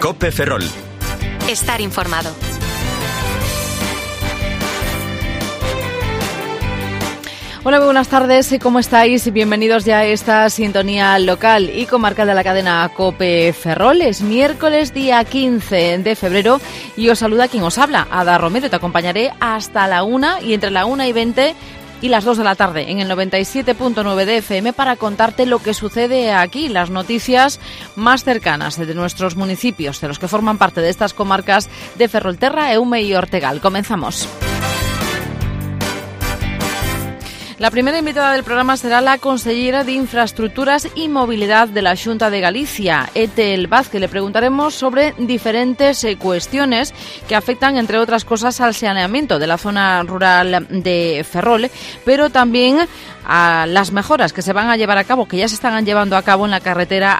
COPE Ferrol. Estar informado. Hola, muy buenas tardes, ¿cómo estáis? Bienvenidos ya a esta sintonía local y comarcal de la cadena COPE Ferrol. Es miércoles, día 15 de febrero y os saluda quien os habla, Ada Romero. Te acompañaré hasta la 1 y entre la 1:20 y las 2 de la tarde en el 97.9 de FM para contarte lo que sucede aquí, las noticias más cercanas de nuestros municipios, de los que forman parte de estas comarcas de Ferrolterra, Eume y Ortegal. Comenzamos. La primera invitada del programa será la consellera de Infraestructuras y Movilidad de la Xunta de Galicia, Etel Vázquez. Le preguntaremos sobre diferentes cuestiones que afectan, entre otras cosas, al saneamiento de la zona rural de Ferrol, pero también a las mejoras que se van a llevar a cabo, que ya se están llevando a cabo en la carretera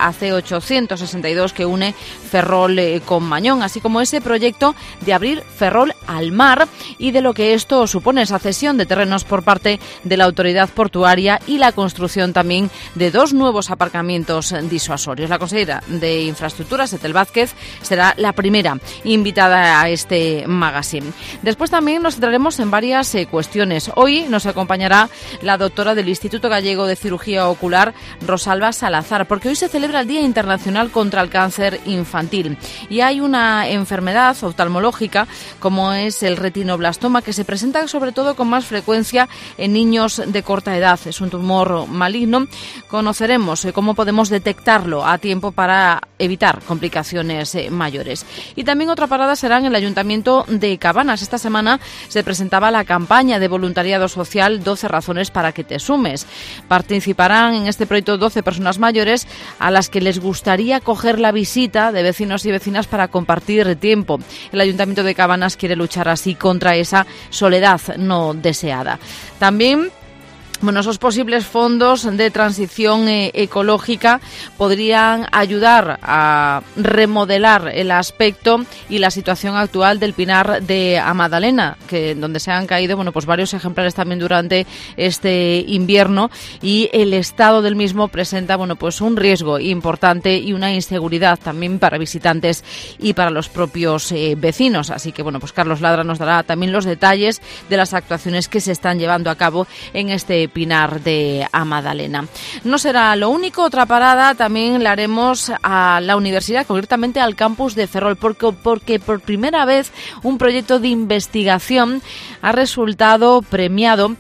AC862 que une Ferrol con Mañón, así como ese proyecto de abrir Ferrol al mar y de lo que esto supone, esa cesión de terrenos por parte de la autoridad portuaria y la construcción también de 2 nuevos aparcamientos disuasorios. La consejera de Infraestructuras, Etel Vázquez, será la primera invitada a este magazine. Después también nos centraremos en varias cuestiones. Hoy nos acompañará la doctora del Instituto Gallego de Cirugía Ocular, Rosalba Salazar, porque hoy se celebra el Día Internacional contra el Cáncer Infantil y hay una enfermedad oftalmológica como es el retinoblastoma que se presenta sobre todo con más frecuencia en niños de corta edad. Es un tumor maligno. Conoceremos cómo podemos detectarlo a tiempo para evitar complicaciones mayores. Y también otra parada será en el Ayuntamiento de Cabanas. Esta semana se presentaba la campaña de voluntariado social 12 razones para que te sumes. Participarán en este proyecto 12 personas mayores a las que les gustaría coger la visita de vecinos y vecinas para compartir tiempo. El Ayuntamiento de Cabanas quiere luchar así contra esa soledad no deseada. También esos posibles fondos de transición ecológica podrían ayudar a remodelar el aspecto y la situación actual del Pinar de Amadalena, donde se han caído varios ejemplares también durante este invierno y el estado del mismo presenta un riesgo importante y una inseguridad también para visitantes y para los propios vecinos. Así que Carlos Ladra nos dará también los detalles de las actuaciones que se están llevando a cabo en este Pinar de Amadalena. No será lo único, otra parada también la haremos a la universidad, concretamente al campus de Ferrol, porque por primera vez un proyecto de investigación ha resultado premiado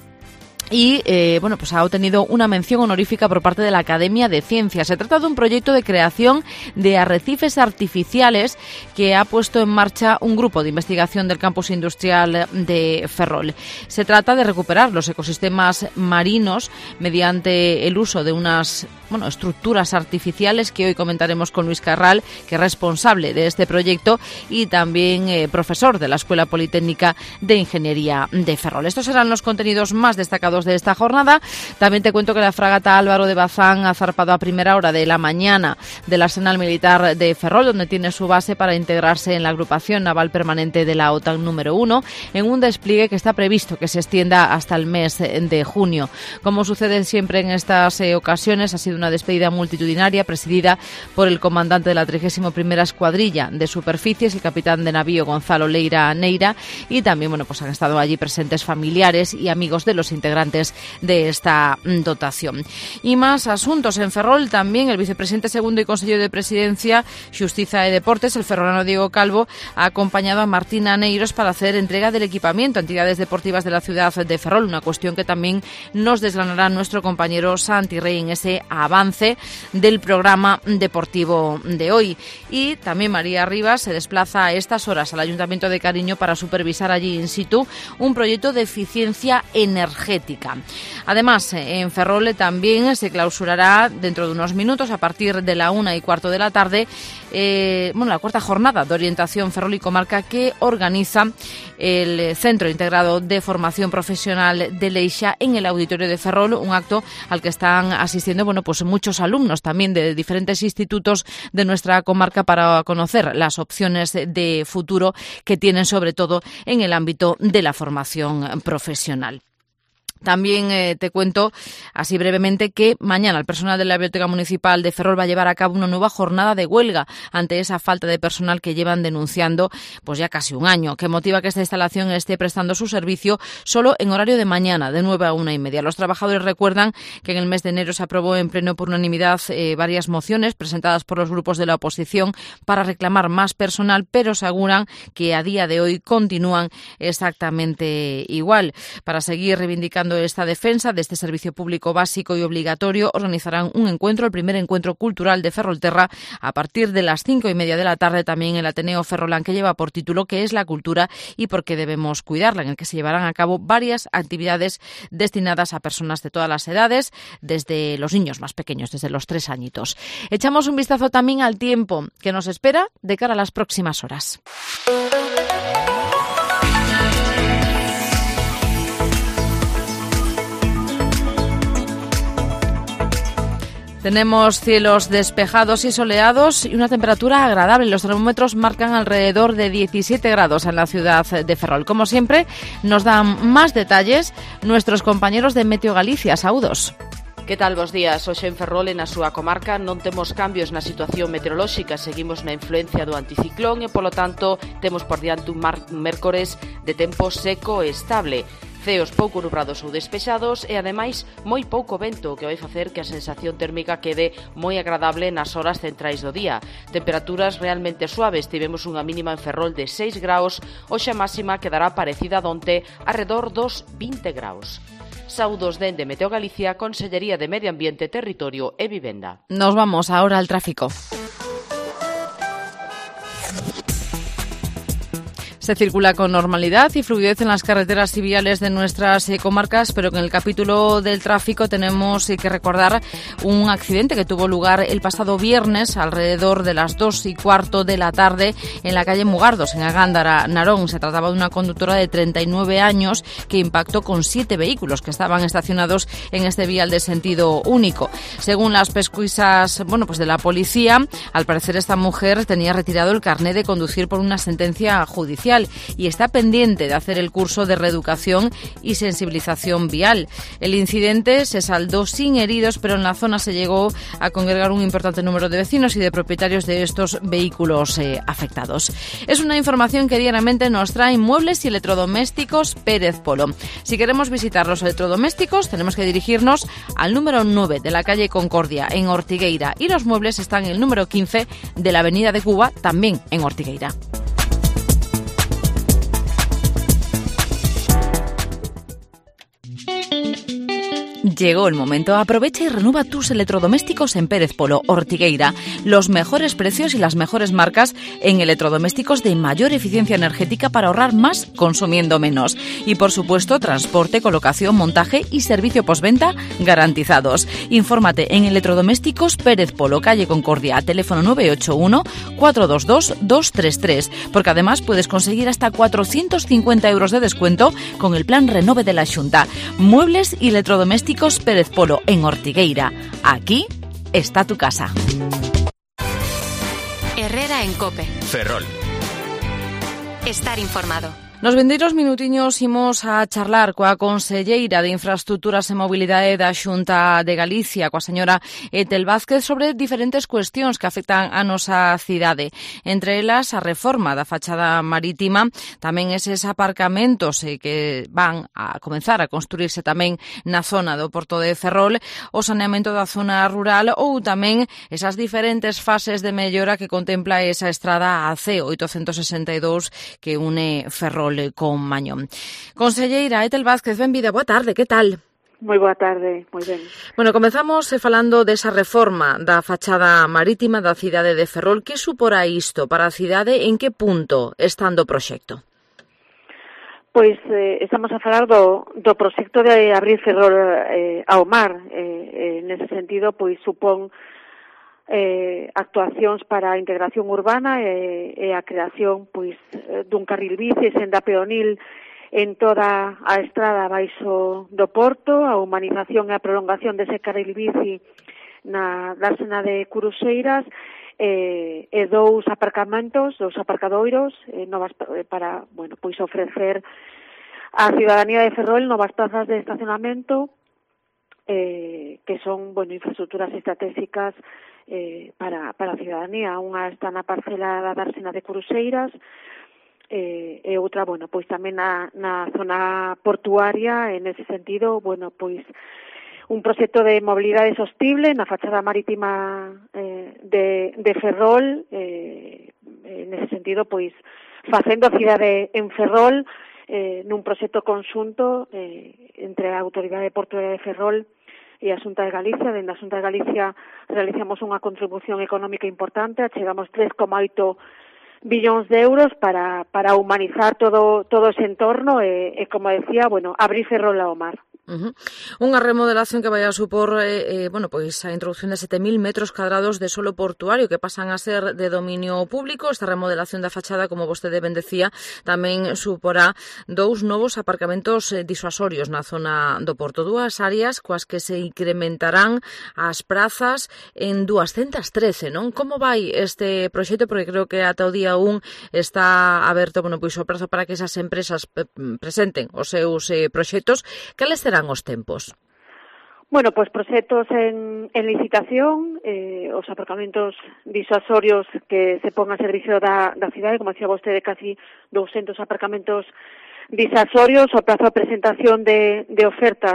y ha obtenido una mención honorífica por parte de la Academia de Ciencias. Se trata de un proyecto de creación de arrecifes artificiales que ha puesto en marcha un grupo de investigación del campus industrial de Ferrol. Se trata de recuperar los ecosistemas marinos mediante el uso de unas estructuras artificiales que hoy comentaremos con Luis Carral, que es responsable de este proyecto y también profesor de la Escuela Politécnica de Ingeniería de Ferrol. Estos serán los contenidos más destacados de esta jornada. También te cuento que la fragata Álvaro de Bazán ha zarpado a primera hora de la mañana del Arsenal Militar de Ferrol, donde tiene su base para integrarse en la agrupación naval permanente de la OTAN número 1, en un despliegue que está previsto que se extienda hasta el mes de junio. Como sucede siempre en estas ocasiones, ha sido una despedida multitudinaria presidida por el comandante de la 31ª Escuadrilla de Superficies, el capitán de navío Gonzalo Leira Neira, y también han estado allí presentes familiares y amigos de los integrantes de esta dotación. Y más asuntos. En Ferrol también el vicepresidente segundo y consejero de Presidencia, Xustiza e Deportes, el ferrolano Diego Calvo, ha acompañado a Martina Neiros para hacer entrega del equipamiento a entidades deportivas de la ciudad de Ferrol, una cuestión que también nos desgranará nuestro compañero Santi Rey en ese avance del programa deportivo de hoy. Y también María Rivas se desplaza a estas horas al Ayuntamiento de Cariño para supervisar allí in situ un proyecto de eficiencia energética. Además, en Ferrol también se clausurará dentro de unos minutos, a partir de la 1:15 de la tarde, la cuarta jornada de orientación Ferrol y comarca que organiza el Centro Integrado de Formación Profesional de Leixa en el Auditorio de Ferrol, un acto al que están asistiendo muchos alumnos también de diferentes institutos de nuestra comarca para conocer las opciones de futuro que tienen, sobre todo en el ámbito de la formación profesional. También te cuento, así brevemente, que mañana el personal de la Biblioteca Municipal de Ferrol va a llevar a cabo una nueva jornada de huelga ante esa falta de personal que llevan denunciando pues ya casi un año, que motiva que esta instalación esté prestando su servicio solo en horario de mañana, de 9 a 1:30. Los trabajadores recuerdan que en el mes de enero se aprobó en pleno por unanimidad varias mociones presentadas por los grupos de la oposición para reclamar más personal, pero aseguran que a día de hoy continúan exactamente igual. Para seguir reivindicando esta defensa de este servicio público básico y obligatorio, organizarán un encuentro, el primer encuentro cultural de Ferrolterra, a partir de las 5:30 de la tarde, también en el Ateneo Ferrolán, que lleva por título ¿Qué es la cultura y por qué debemos cuidarla?, en el que se llevarán a cabo varias actividades destinadas a personas de todas las edades, desde los niños más pequeños, desde los 3 añitos. Echamos un vistazo también al tiempo que nos espera de cara a las próximas horas. Tenemos cielos despejados y soleados y una temperatura agradable. Los termómetros marcan alrededor de 17 grados en la ciudad de Ferrol. Como siempre, nos dan más detalles nuestros compañeros de Meteo Galicia. Saúdos. Que tal, bos días? Hoxe en Ferrol e na súa comarca non temos cambios na situación meteorolóxica, seguimos na influencia do anticiclón e, polo tanto, temos por diante un mércores de tempo seco e estable. Ceos pouco nubrados ou despexados e, ademais, moi pouco vento, que vai facer que a sensación térmica quede moi agradable nas horas centrais do día. Temperaturas realmente suaves, tivemos unha mínima en Ferrol de 6 graus, hoxe a máxima quedará parecida a onte, arredor dos 20 graus. Saúdos dende Meteo Galicia, Consellería de Medio Ambiente, Territorio e Vivenda. Nos vamos ahora al tráfico. Se circula con normalidad y fluidez en las carreteras y viales de nuestras comarcas, pero que en el capítulo del tráfico tenemos que recordar un accidente que tuvo lugar el pasado viernes alrededor de las 2:15 de la tarde en la calle Mugardos, en Agándara, Narón. Se trataba de una conductora de 39 años que impactó con 7 vehículos que estaban estacionados en este vial de sentido único. Según las pesquisas de la policía, al parecer esta mujer tenía retirado el carné de conducir por una sentencia judicial y está pendiente de hacer el curso de reeducación y sensibilización vial. El incidente se saldó sin heridos, pero en la zona se llegó a congregar un importante número de vecinos y de propietarios de estos vehículos afectados. Es una información que diariamente nos traen Muebles y Electrodomésticos Pérez Polo. Si queremos visitar los electrodomésticos, tenemos que dirigirnos al número 9 de la calle Concordia, en Ortigueira, y los muebles están en el número 15 de la avenida de Cuba, también en Ortigueira. Llegó el momento. Aprovecha y renueva tus electrodomésticos en Pérez Polo, Ortigueira. Los mejores precios y las mejores marcas en electrodomésticos de mayor eficiencia energética para ahorrar más consumiendo menos. Y, por supuesto, transporte, colocación, montaje y servicio postventa garantizados. Infórmate en Electrodomésticos Pérez Polo, calle Concordia, teléfono 981 422 233, porque además puedes conseguir hasta 450 euros de descuento con el plan Renove de la Xunta. Muebles y Electrodomésticos Pérez Polo, en Ortigueira. Aquí está tu casa. Herrera en COPE. Ferrol. Estar informado. Nos vindeiros minutiños imos a charlar coa conselleira de Infraestruturas e Mobilidade da Xunta de Galicia, coa señora Etel Vázquez, sobre diferentes cuestións que afectan a nosa cidade. Entre elas, a reforma da fachada marítima, tamén eses aparcamentos que van a comenzar a construirse tamén na zona do Porto de Ferrol, o saneamento da zona rural ou tamén esas diferentes fases de mellora que contempla esa estrada AC 862 que une Ferrol con Mañón. Conselleira Etel Vázquez, benvida, boa tarde, que tal? Moi boa tarde, moi ben. Bueno, comezamos falando desa reforma da fachada marítima da cidade de Ferrol. Que supora isto para a cidade? En que punto está o proxecto? Pois estamos a falar do proxecto de abrir Ferrol ao mar. Nese sentido, pois supón actuacións para a integración urbana e a creación pois dun carril bici e senda peonil en toda a estrada baixo do porto, a humanización e a prolongación dese carril bici na zona de Curuxeiras e dous aparcadoiros novas para, pois ofrecer a cidadanía de Ferrol novas plazas de estacionamento que son, infraestructuras estratégicas para a cidadanía. Unha está na parcela da Dársena de Cruseiras, e outra, pois tamén na zona portuaria. En ese sentido, un proxecto de mobilidade sostible na fachada marítima de Ferrol, en ese sentido, pois facendo a cidade en Ferrol nun proxecto conxunto entre a Autoridade Portuaria de Ferrol e a Xunta de Galicia. Dende a Xunta de Galicia realizamos unha contribución económica importante, achegamos 3,8 billóns de euros para humanizar todo ese entorno e como decía, abrir Ferrol ao mar. Unha remodelación que vai a supor pois a introducción de 7.000 metros cuadrados de solo portuario que pasan a ser de dominio público. Esta remodelación da fachada, como vostede ben decía, tamén suporá 2 novos aparcamentos disuasorios na zona do Porto, 2 áreas coas que se incrementarán as prazas en 213, non? Como vai este proxecto? Porque creo que ata o día 1 está aberto, pois o prazo para que esas empresas presenten os seus proxectos. Cales serán os tempos? Pois proxectos en licitación, os aparcamentos disuasorios que se pon a servicio da cidade, como decía vostede, casi 200 aparcamentos disuasorios. O prazo de presentación de ofertas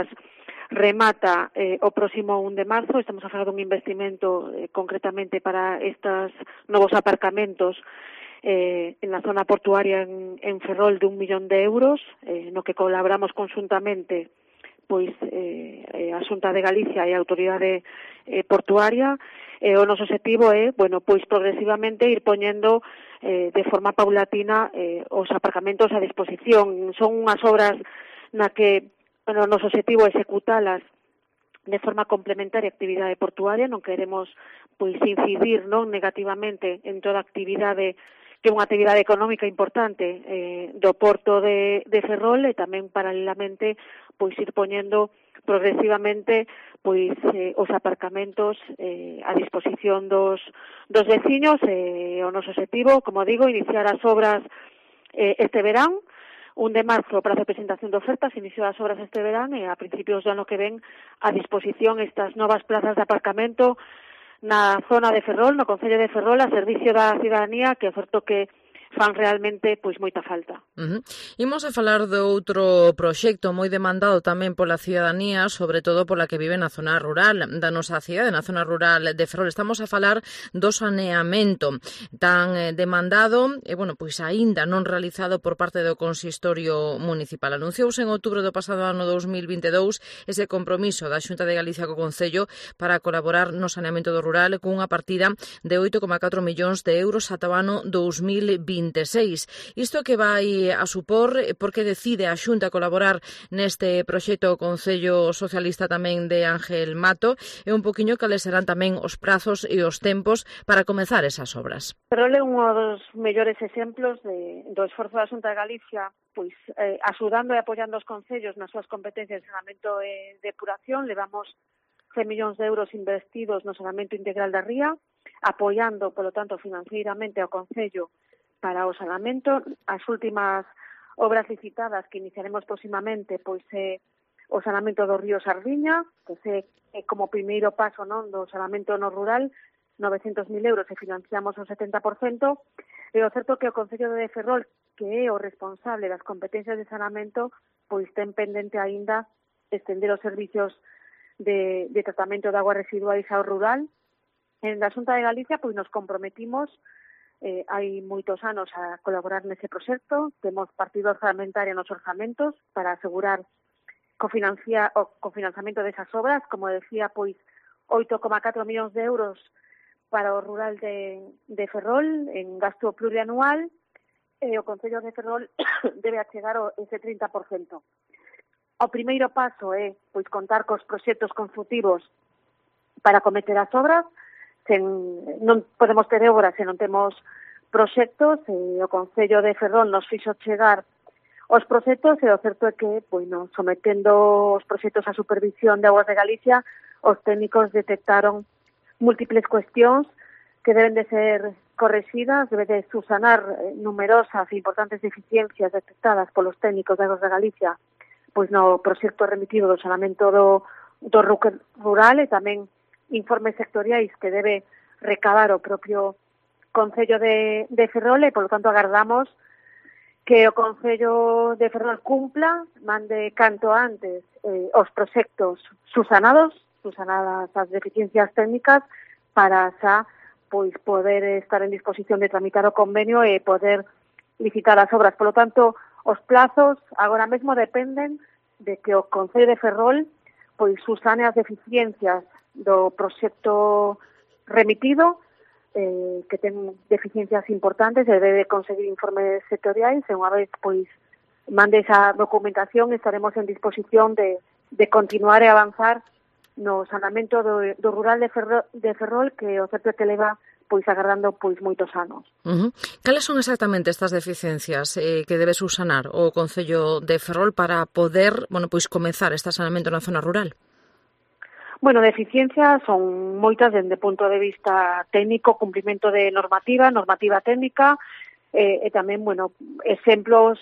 remata o próximo 1 de marzo. Estamos a falar dun investimento concretamente para estos novos aparcamentos en la zona portuaria en Ferrol de 1 millón de euros, no que colaboramos conjuntamente pois a Xunta de Galicia e a Autoridade Portuaria. O noso objetivo é, pois progresivamente ir poñendo de forma paulatina os aparcamentos a disposición. Son unhas obras na que o noso objetivo é executalas de forma complementaria a actividade portuaria. Non queremos pois incidir negativamente en toda a actividade que é unha actividade económica importante do Porto de Ferrol, e tamén paralelamente pois ir poñendo progresivamente pois os aparcamentos a disposición dos veciños. O noso objetivo, como digo, iniciar as obras este verán. 1 de marzo, prazo de presentación de ofertas, inicio das obras este verán, e a principios do ano que ven a disposición estas novas plazas de aparcamento na zona de Ferrol, no Concello de Ferrol, a servicio da cidadanía, que é certo que fan realmente pois moita falta. Imos a falar de outro proxecto moi demandado tamén pola cidadanía, sobre todo pola que vive na zona rural da nosa cidade, na zona rural de Ferrol. Estamos a falar do saneamento tan demandado e, pois aínda non realizado por parte do Consistorio Municipal. Anunciouse en outubro do pasado ano 2022 ese compromiso da Xunta de Galicia co Concello para colaborar no saneamento do rural cunha partida de 8,4 millóns de euros ata o ano 2026. Isto que vai a supor, porque decide a Xunta colaborar neste proxecto o Concello Socialista tamén de Ángel Mato, e un poquinho cales serán tamén os prazos e os tempos para comezar esas obras. Ferrol é un dos mellores exemplos do esforzo da Xunta de Galicia, pois axudando e apoiando os concellos nas súas competencias de saneamento e depuración. Levamos 100 millóns de euros investidos no saneamento integral da ría, apoiando, polo tanto, financeiramente ao concello para o saneamento. As últimas obras licitadas que iniciaremos próximamente pois é o saneamento do río Sardiña, que é como primeiro paso do saneamento no rural, 900.000 euros e financiamos o 70%, e o certo que o Concello de Ferrol, que é o responsable das competencias de saneamento, pois ten pendente aínda estender os servicios de tratamento de aguas residuais ao rural. En da Xunta de Galicia pois nos comprometimos hai moitos anos a colaborar nese proxecto. Temos partido orzamentaria nos orzamentos para asegurar o cofinanciamento desas obras. Como decía, pois 8,4 millóns de euros para o rural de Ferrol en gasto plurianual, e o Concello de Ferrol debe achegar ese 30%. O primeiro paso é pois contar cos proxectos construtivos para cometer as obras. Non podemos ter obras se non temos proxectos, e o Concello de Ferrol nos fixo chegar os proxectos, e o certo é que, sometendo os proxectos á supervisión de Aguas de Galicia, os técnicos detectaron múltiples cuestións que deben de ser correxidas, debe de subsanar numerosas e importantes deficiencias detectadas polos técnicos de Aguas de Galicia, pois no proxecto remitido do saneamento do rural, e tamén informes sectoriais que debe recabar o propio Concello de Ferrol, e, polo tanto, agardamos que o Concello de Ferrol cumpla, mande canto antes os proxectos subsanadas as deficiencias técnicas, para xa pois poder estar en disposición de tramitar o convenio e poder licitar as obras. Por lo tanto, os plazos agora mesmo dependen de que o Concello de Ferrol pois subsane as deficiencias do proxecto remitido, que ten deficiencias importantes, e debe conseguir informes sectoriais, e unha vez pois mande esa documentación estaremos en disposición de continuar e avanzar no saneamento do rural de Ferrol, que o certo é que leva pois agardando pois moitos anos. Cales son exactamente estas deficiencias que debe subsanar o Concello de Ferrol para poder, pois comezar este saneamento na zona rural? Deficiencias son moitas desde o punto de vista técnico, cumprimento de normativa técnica, e tamén, exemplos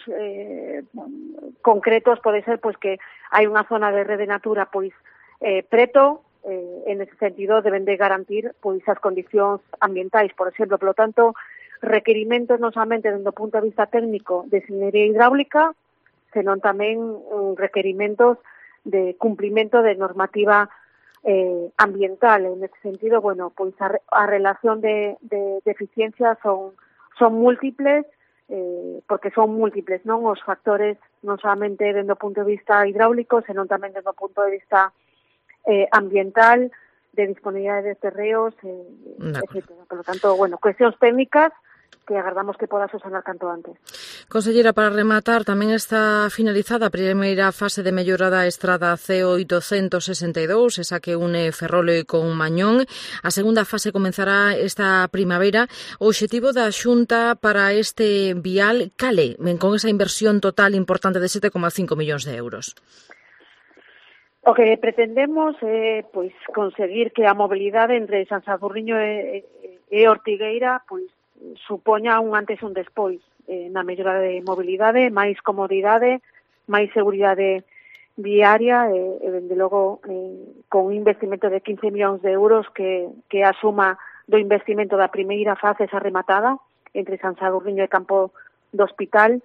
concretos pode ser pois que hai unha zona de rede natura pois preto, en ese sentido deben de garantir pois as condicións ambientais, por exemplo. Por lo tanto, requerimentos non somente desde o punto de vista técnico de ingeniería hidráulica, senón tamén requerimentos de cumprimento de normativa ambiental. En ese sentido, pois a relación de deficiencias son múltiples, porque son múltiples, non os factores, non somente desde o punto de vista hidráulico, senón tamén desde o punto de vista ambiental, de disponibilidade de terreos, etc. Por lo tanto, cuestións técnicas que agardamos que poda subsanar canto antes. Consellera, para rematar, tamén está finalizada a primeira fase de mellora da estrada C862, esa que une Ferrol con Mañón. A segunda fase comenzará esta primavera. O obxectivo da Xunta para este vial, cale, con esa inversión total importante de 7,5 millóns de euros? O que pretendemos é pois conseguir que a mobilidade entre San Sadurniño e Ortigueira pois supoña un antes e un despois na mellora de mobilidade, máis comodidade, máis seguridade viaria, e dende logo con un investimento de 15 millóns de euros que a suma do investimento da primeira fase esa rematada entre San Sadurniño e Campo do Hospital,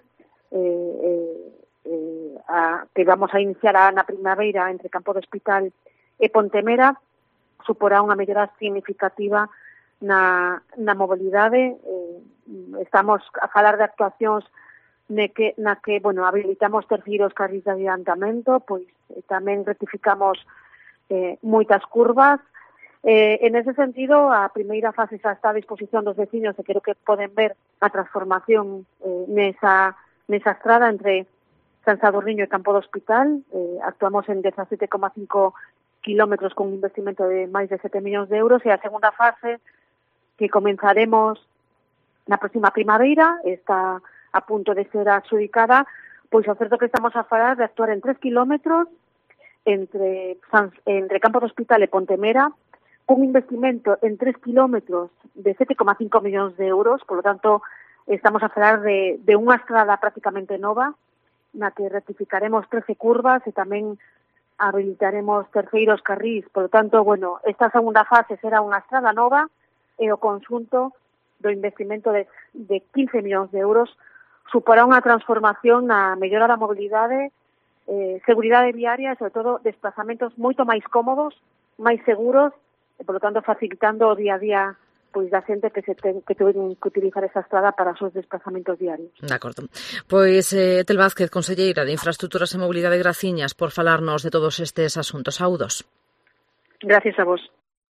que vamos a iniciar na primavera entre Campo do Hospital e Pontemera, suporá unha mellora significativa na mobilidade. Estamos a falar de actuacións na que habilitamos terceiros carris de adiantamento, pois tamén rectificamos moitas curvas. En ese sentido, a primeira fase xa está a disposición dos veciños, e creo que poden ver a transformación nesa estrada entre San Sadurniño e Campo do Hospital. Actuamos en 17,5 kilómetros con un investimento de máis de 7 millóns de euros, e a segunda fase, que comenzaremos na próxima primavera, está a punto de ser adxudicada, pois o certo que estamos a falar de actuar en 3 kilómetros entre Campo do Hospital e Pontemera, con un investimento en 3 kilómetros de 7,5 millóns de euros. Por lo tanto, estamos a falar de unha estrada prácticamente nova, na que rectificaremos 13 curvas e tamén habilitaremos terceiros carrís. Por lo tanto, esta segunda fase será unha estrada nova, e o conxunto do investimento de 15 millóns de euros suporá unha transformación na mellora da mobilidade, seguridade viaria e, sobre todo, desplazamentos moito máis cómodos, máis seguros, e, por lo tanto, facilitando o día a día pois da xente que ten que utilizar esa estrada para os seus desplazamentos diarios. De acordo. Pois, Etel Vázquez, conselleira de Infraestruturas e Mobilidade, graciñas por falarnos de todos estes asuntos. Saúdos. Gracias a vos.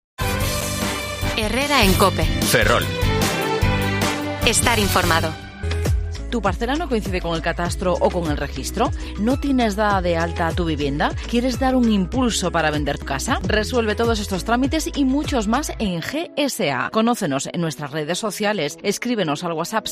Herrera en COPE. Ferrol. Estar informado. ¿Tu parcela no coincide con el catastro o con el registro? ¿No tienes dada de alta tu vivienda? ¿Quieres dar un impulso para vender tu casa? Resuelve todos estos trámites y muchos más en GSA. Conócenos en nuestras redes sociales, escríbenos al WhatsApp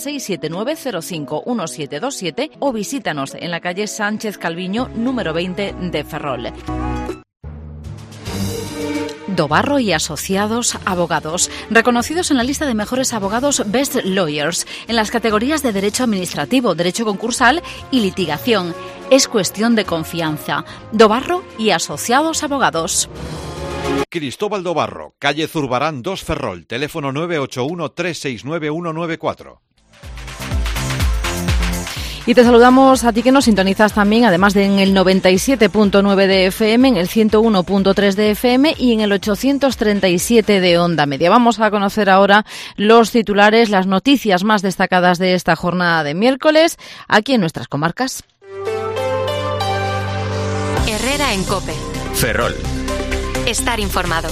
679051727 o visítanos en la calle Sánchez Calviño, número 20 de Ferrol. Dobarro y Asociados Abogados, reconocidos en la lista de mejores abogados Best Lawyers en las categorías de Derecho Administrativo, Derecho Concursal y Litigación. Es cuestión de confianza. Dobarro y Asociados Abogados. Cristóbal Dobarro, calle Zurbarán 2 Ferrol, teléfono 981-369-194. Y te saludamos a ti que nos sintonizas también, además de en el 97.9 de FM, en el 101.3 de FM y en el 837 de Onda Media. Vamos a conocer ahora los titulares, las noticias más destacadas de esta jornada de miércoles, aquí en nuestras comarcas. Herrera en COPE. Ferrol. Estar informado.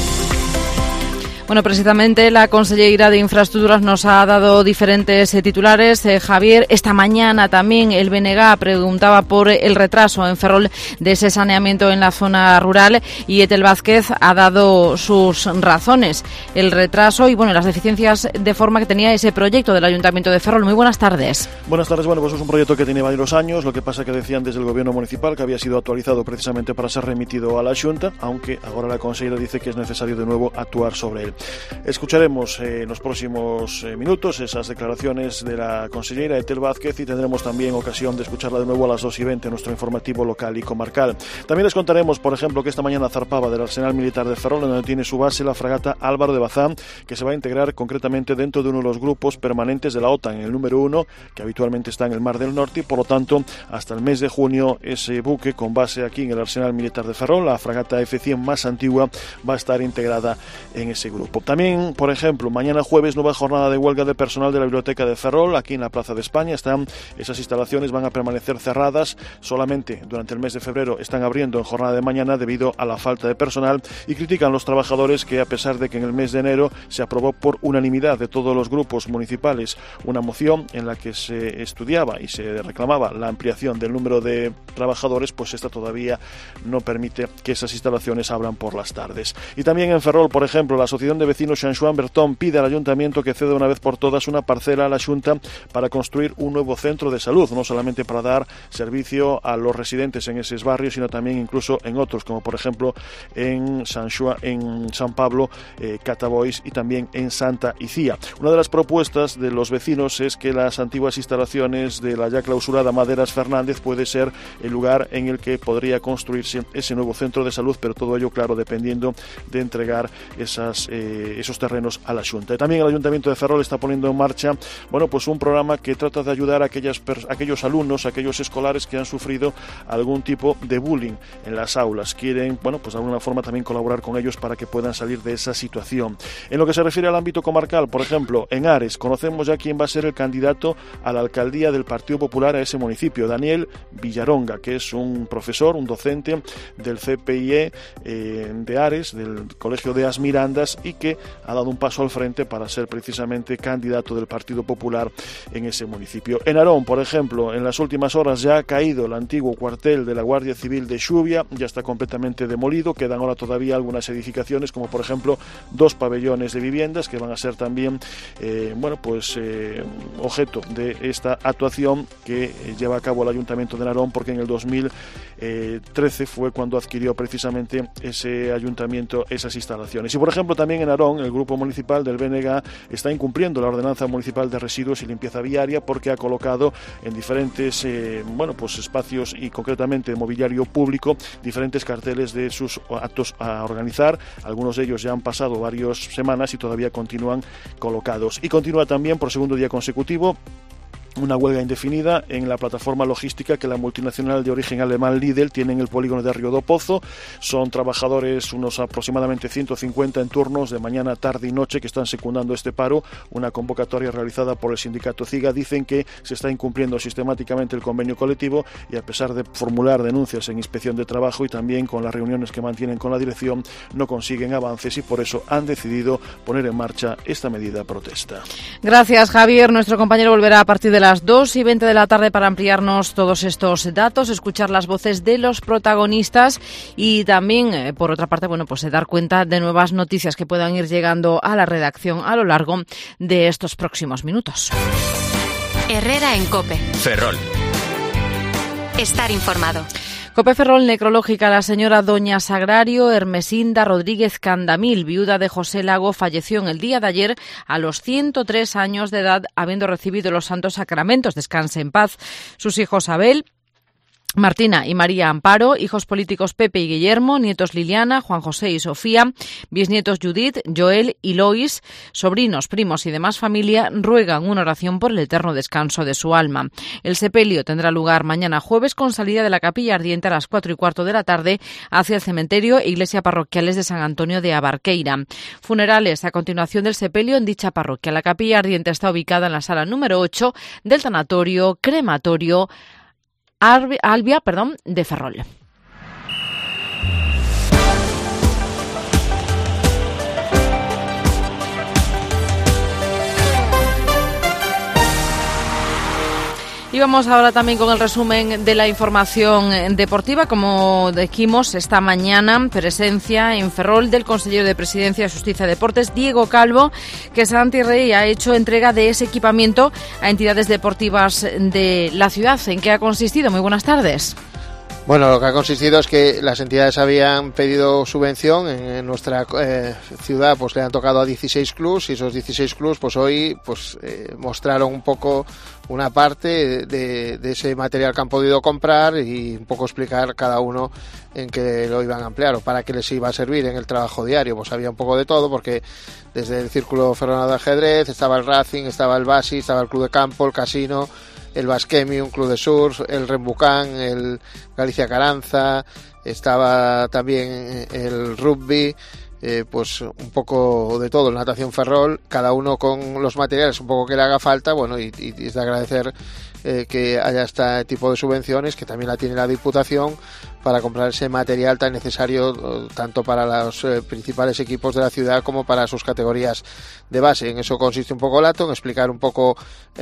Bueno, precisamente la conselleira de Infraestructuras nos ha dado diferentes titulares. Javier, esta mañana también el BNG preguntaba por el retraso en Ferrol de ese saneamiento en la zona rural y Etel Vázquez ha dado sus razones. El retraso y, bueno, las deficiencias de forma que tenía ese proyecto del Ayuntamiento de Ferrol. Muy buenas tardes. Buenas tardes. Bueno, pues es un proyecto que tiene varios años. Lo que pasa que decían desde el Gobierno municipal que había sido actualizado precisamente para ser remitido a la Xunta, aunque ahora la consellera dice que es necesario de nuevo actuar sobre él. Escucharemos en los próximos minutos esas declaraciones de la consellera Etel Vázquez y tendremos también ocasión de escucharla de nuevo a las 2:20 en nuestro informativo local y comarcal. También les contaremos, por ejemplo, que esta mañana zarpaba del Arsenal Militar de Ferrol, donde tiene su base la fragata Álvaro de Bazán, que se va a integrar concretamente dentro de uno de los grupos permanentes de la OTAN, el número 1, que habitualmente está en el Mar del Norte, y por lo tanto, hasta el mes de junio, ese buque con base aquí en el Arsenal Militar de Ferrol, la fragata F100 más antigua, va a estar integrada en ese grupo. También, por ejemplo, mañana jueves, nueva jornada de huelga de personal de la Biblioteca de Ferrol, aquí en la Plaza de España. Esas instalaciones van a permanecer cerradas, solamente durante el mes de febrero están abriendo en jornada de mañana debido a la falta de personal, y critican los trabajadores que, a pesar de que en el mes de enero se aprobó por unanimidad de todos los grupos municipales una moción en la que se estudiaba y se reclamaba la ampliación del número de trabajadores, pues esta todavía no permite que esas instalaciones abran por las tardes. Y también en Ferrol, por ejemplo, la Asociación de Vecinos San Joan Bertón pide al Ayuntamiento que ceda una vez por todas una parcela a la Xunta para construir un nuevo centro de salud, no solamente para dar servicio a los residentes en esos barrios, sino también incluso en otros, como por ejemplo en San Pablo, Catabois y también en Santa Icía. Una de las propuestas de los vecinos es que las antiguas instalaciones de la ya clausurada Maderas Fernández puede ser el lugar en el que podría construirse ese nuevo centro de salud, pero todo ello, claro, dependiendo de entregar esos terrenos a la Xunta. Y también el Ayuntamiento de Ferrol está poniendo en marcha, bueno, pues un programa que trata de ayudar a aquellos alumnos, a aquellos escolares que han sufrido algún tipo de bullying en las aulas. Quieren, bueno, pues de alguna forma también colaborar con ellos para que puedan salir de esa situación. En lo que se refiere al ámbito comarcal, por ejemplo, en Ares, conocemos ya quién va a ser el candidato a la alcaldía del Partido Popular a ese municipio, Daniel Villaronga, que es un profesor, un docente del CPIE de Ares, del Colegio de As Mirandas, y que ha dado un paso al frente para ser precisamente candidato del Partido Popular en ese municipio. En Arón, por ejemplo, en las últimas horas ya ha caído el antiguo cuartel de la Guardia Civil de Xubia, ya está completamente demolido, quedan ahora todavía algunas edificaciones, como por ejemplo 2 pabellones de viviendas que van a ser también objeto de esta actuación que lleva a cabo el Ayuntamiento de Narón, porque en el 2013 fue cuando adquirió precisamente ese ayuntamiento esas instalaciones. Y por ejemplo también en Narón, el grupo municipal del BNG está incumpliendo la ordenanza municipal de residuos y limpieza viaria, porque ha colocado en diferentes espacios y concretamente mobiliario público diferentes carteles de sus actos a organizar. Algunos de ellos ya han pasado varias semanas y todavía continúan colocados. Y continúa también por segundo día consecutivo una huelga indefinida en la plataforma logística que la multinacional de origen alemán Lidl tiene en el polígono de Río do Pozo. Son trabajadores, unos aproximadamente 150 en turnos de mañana, tarde y noche, que están secundando este paro. Una convocatoria realizada por el sindicato CIGA. Dicen que se está incumpliendo sistemáticamente el convenio colectivo y, a pesar de formular denuncias en inspección de trabajo y también con las reuniones que mantienen con la dirección, no consiguen avances y por eso han decidido poner en marcha esta medida protesta. Gracias, Javier. Nuestro compañero volverá a partir de las 2:20 de la tarde para ampliarnos todos estos datos, escuchar las voces de los protagonistas y también, por otra parte, dar cuenta de nuevas noticias que puedan ir llegando a la redacción a lo largo de estos próximos minutos. Herrera en COPE. Ferrol. Estar informado. COPE Ferrol necrológica. La señora doña Sagrario Hermesinda Rodríguez Candamil, viuda de José Lago, falleció en el día de ayer a los 103 años de edad, habiendo recibido los santos sacramentos. Descanse en paz. Sus hijos Abel, Martina y María Amparo, hijos políticos Pepe y Guillermo, nietos Liliana, Juan José y Sofía, bisnietos Judith, Joel y Lois, sobrinos, primos y demás familia ruegan una oración por el eterno descanso de su alma. El sepelio tendrá lugar mañana jueves con salida de la capilla ardiente a las 4:15 de la tarde hacia el cementerio e iglesia parroquiales de San Antonio de Abarqueira. Funerales a continuación del sepelio en dicha parroquia. La capilla ardiente está ubicada en la sala número 8 del tanatorio crematorio Albia de Ferrol. Y vamos ahora también con el resumen de la información deportiva. Como dijimos, esta mañana presencia en Ferrol del consejero de Presidencia, Justicia y Deportes, Diego Calvo, que Santi Rey ha hecho entrega de ese equipamiento a entidades deportivas de la ciudad. ¿En qué ha consistido? Muy buenas tardes. Bueno, lo que ha consistido es que las entidades habían pedido subvención en nuestra ciudad, pues le han tocado a 16 clubs y esos 16 clubs pues hoy mostraron un poco una parte de ese material que han podido comprar y un poco explicar cada uno en qué lo iban a emplear o para qué les iba a servir en el trabajo diario. Pues había un poco de todo, porque desde el Círculo Ferrolano de Ajedrez estaba el Racing, estaba el Basi, estaba el Club de Campo, el Casino, el Basquemi, un club de surf, el Rembucán, el Galicia Caranza, estaba también el rugby, pues un poco de todo, natación Ferrol, cada uno con los materiales un poco que le haga falta, bueno, y es de agradecer que haya este tipo de subvenciones, que también la tiene la Diputación, para comprar ese material tan necesario tanto para los principales equipos de la ciudad como para sus categorías de base. En eso consiste un poco el acto, en explicar un poco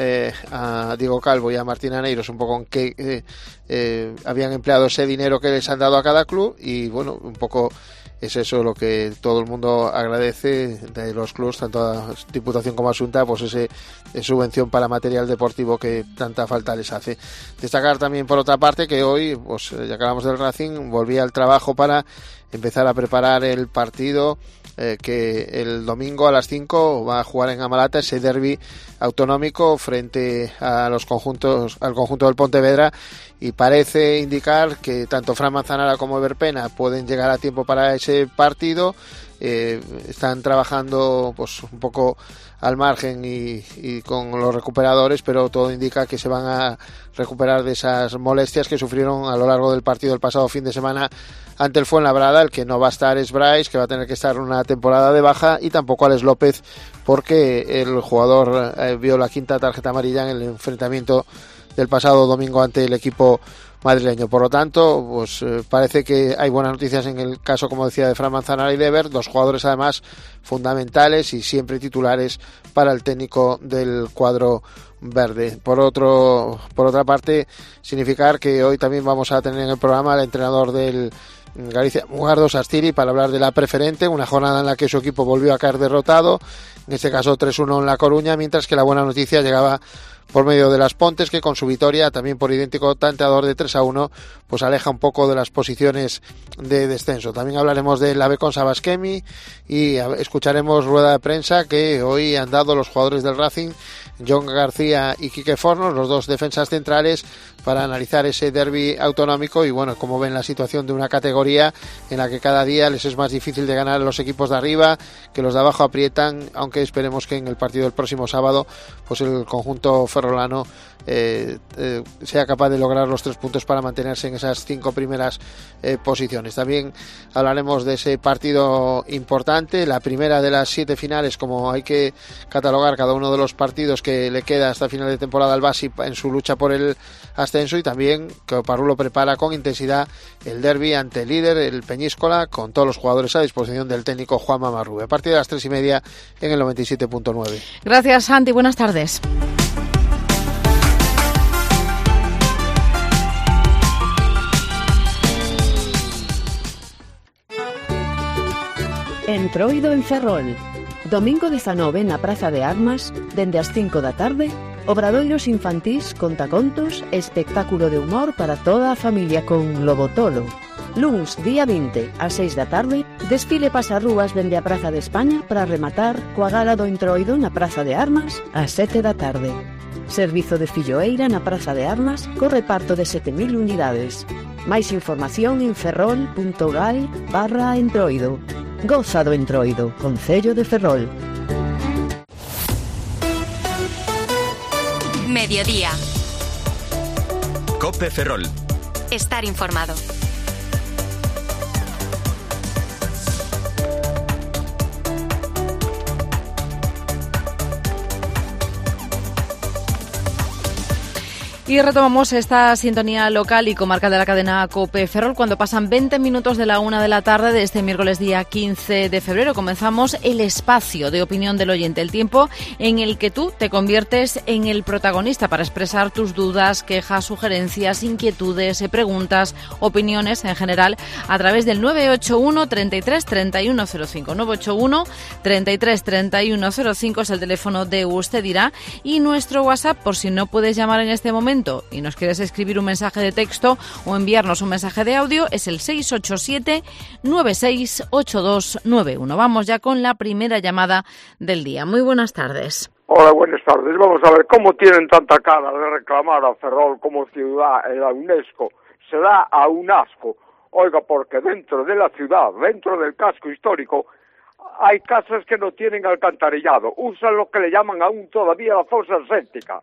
a Diego Calvo y a Martina Neiros un poco en qué habían empleado ese dinero que les han dado a cada club, y bueno, un poco es eso lo que todo el mundo agradece de los clubs, tanto a Diputación como a Xunta, pues ese subvención para material deportivo que tanta falta les hace. Destacar también, por otra parte, que hoy, pues ya que hablamos del Racing, volvía al trabajo para empezar a preparar el partido que el domingo a las 5 va a jugar en Amalata, ese derbi autonómico frente a al conjunto del Pontevedra, y parece indicar que tanto Fran Manzanara como Everpena pueden llegar a tiempo para ese partido. Están trabajando pues un poco al margen y con los recuperadores, pero todo indica que se van a recuperar de esas molestias que sufrieron a lo largo del partido del pasado fin de semana ante el Fuenlabrada. El que no va a estar es Bryce, que va a tener que estar una temporada de baja, y tampoco Alex López, porque el jugador vio la quinta tarjeta amarilla en el enfrentamiento del pasado domingo ante el equipo madrileño. Por lo tanto, pues parece que hay buenas noticias en el caso, como decía, de Fran Manzanara y de Ever, dos jugadores además fundamentales y siempre titulares para el técnico del cuadro verde. Por otra parte, significar que hoy también vamos a tener en el programa al entrenador del Galicia, Mugardo Sastiri, para hablar de la preferente, una jornada en la que su equipo volvió a caer derrotado, en este caso 3-1 en La Coruña, mientras que la buena noticia llegaba por medio de Las Pontes, que con su victoria, también por idéntico tanteador de 3-1, pues aleja un poco de las posiciones de descenso. También hablaremos del AVE con Sabasquemi y escucharemos rueda de prensa que hoy han dado los jugadores del Racing, John García y Quique Fornos, los dos defensas centrales, para analizar ese derbi autonómico y bueno, como ven la situación de una categoría en la que cada día les es más difícil de ganar a los equipos de arriba, que los de abajo aprietan, aunque esperemos que en el partido del próximo sábado pues el conjunto ferrolano sea capaz de lograr los 3 puntos para mantenerse en esas 5 primeras posiciones. También hablaremos de ese partido importante, la primera de las 7 finales, como hay que catalogar cada uno de los partidos que le queda hasta final de temporada al Basi en su lucha por el ascenso, y también que Parrulo prepara con intensidad el derbi ante el líder, el Peñíscola, con todos los jugadores a disposición del técnico Juanma Marrube. A partir de las 3:30 en el 97.9. Gracias, Santi. Buenas tardes. Entroido en Ferrol. Domingo 19 na Praza de Armas, dende as 5 da tarde, Obradoiros infantís, contacontos e espectáculo de humor para toda a familia con Lobotolo. Luns, día 20, ás 6 da tarde, desfile pasarrúas dende a Praza de España para rematar coa gala do Entroido na Praza de Armas ás 7 da tarde. Servizo de filloeira na Praza de Armas co reparto de 7.000 unidades. Máis información en ferrol.gal/entroido. Goza do Entroido, Concello de Ferrol. Mediodía. COPE Ferrol. Estar informado. Y retomamos esta sintonía local y comarcal de la cadena COPE Ferrol cuando pasan 20 minutos de la 1 de la tarde de este miércoles día 15 de febrero. Comenzamos el espacio de opinión del oyente, el tiempo en el que tú te conviertes en el protagonista para expresar tus dudas, quejas, sugerencias, inquietudes, preguntas, opiniones en general a través del 981 33 31 05. 981 33 31 05 es el teléfono de Usted Dirá y nuestro WhatsApp por si no puedes llamar en este momento y nos quieres escribir un mensaje de texto o enviarnos un mensaje de audio, es el 687-968291. Vamos ya con la primera llamada del día. Muy buenas tardes. Hola, buenas tardes. Vamos a ver cómo tienen tanta cara de reclamar a Ferrol como ciudad en la UNESCO. Se da a un asco. Oiga, porque dentro de la ciudad, dentro del casco histórico, hay casas que no tienen alcantarillado. Usan lo que le llaman aún todavía la fosa séptica.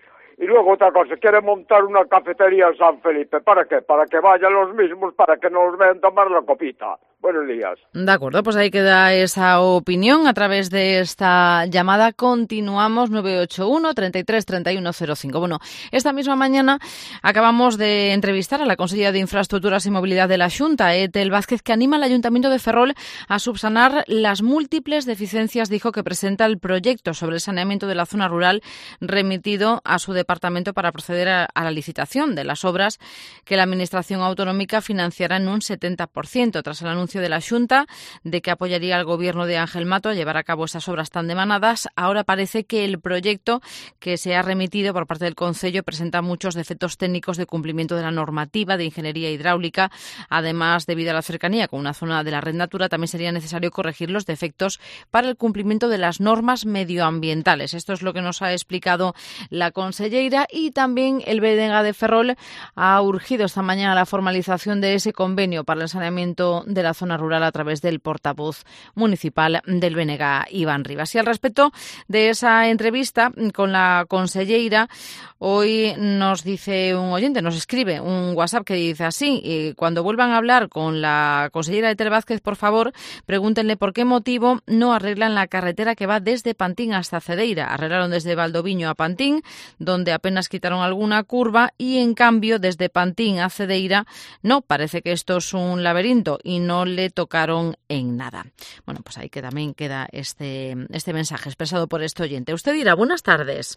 Y luego otra cosa, quiere montar una cafetería en San Felipe. ¿Para qué? Para que vayan los mismos, para que nos vean tomar la copita. Buenos días. De acuerdo, pues ahí queda esa opinión a través de esta llamada. Continuamos, 981 33 31 05. Bueno, esta misma mañana acabamos de entrevistar a la consellera de Infraestructuras y Movilidad de la Xunta, Etel Vázquez, que anima al Ayuntamiento de Ferrol a subsanar las múltiples deficiencias, dijo, que presenta el proyecto sobre el saneamiento de la zona rural remitido a su departamento para proceder a la licitación de las obras que la Administración autonómica financiará en un 70%, tras el anuncio de la Xunta de que apoyaría al gobierno de Ángel Mato a llevar a cabo esas obras tan demandadas. Ahora parece que el proyecto que se ha remitido por parte del Concello presenta muchos defectos técnicos de cumplimiento de la normativa de ingeniería hidráulica. Además, debido a la cercanía con una zona de la Red Natura, también sería necesario corregir los defectos para el cumplimiento de las normas medioambientales. Esto es lo que nos ha explicado la conselleira, y también el BNG de Ferrol ha urgido esta mañana la formalización de ese convenio para el saneamiento de la zona rural a través del portavoz municipal del BNG, Iván Rivas. Y al respecto de esa entrevista con la conselleira, hoy nos dice un oyente, nos escribe un WhatsApp que dice así: cuando vuelvan a hablar con la consellera Etel Vázquez, por favor, pregúntenle por qué motivo no arreglan la carretera que va desde Pantín hasta Cedeira. Arreglaron desde Valdoviño a Pantín, donde apenas quitaron alguna curva, y en cambio desde Pantín a Cedeira no, parece que esto es un laberinto y no le tocaron en nada. Bueno, pues ahí que también queda este mensaje expresado por este oyente. Usted dirá, buenas tardes.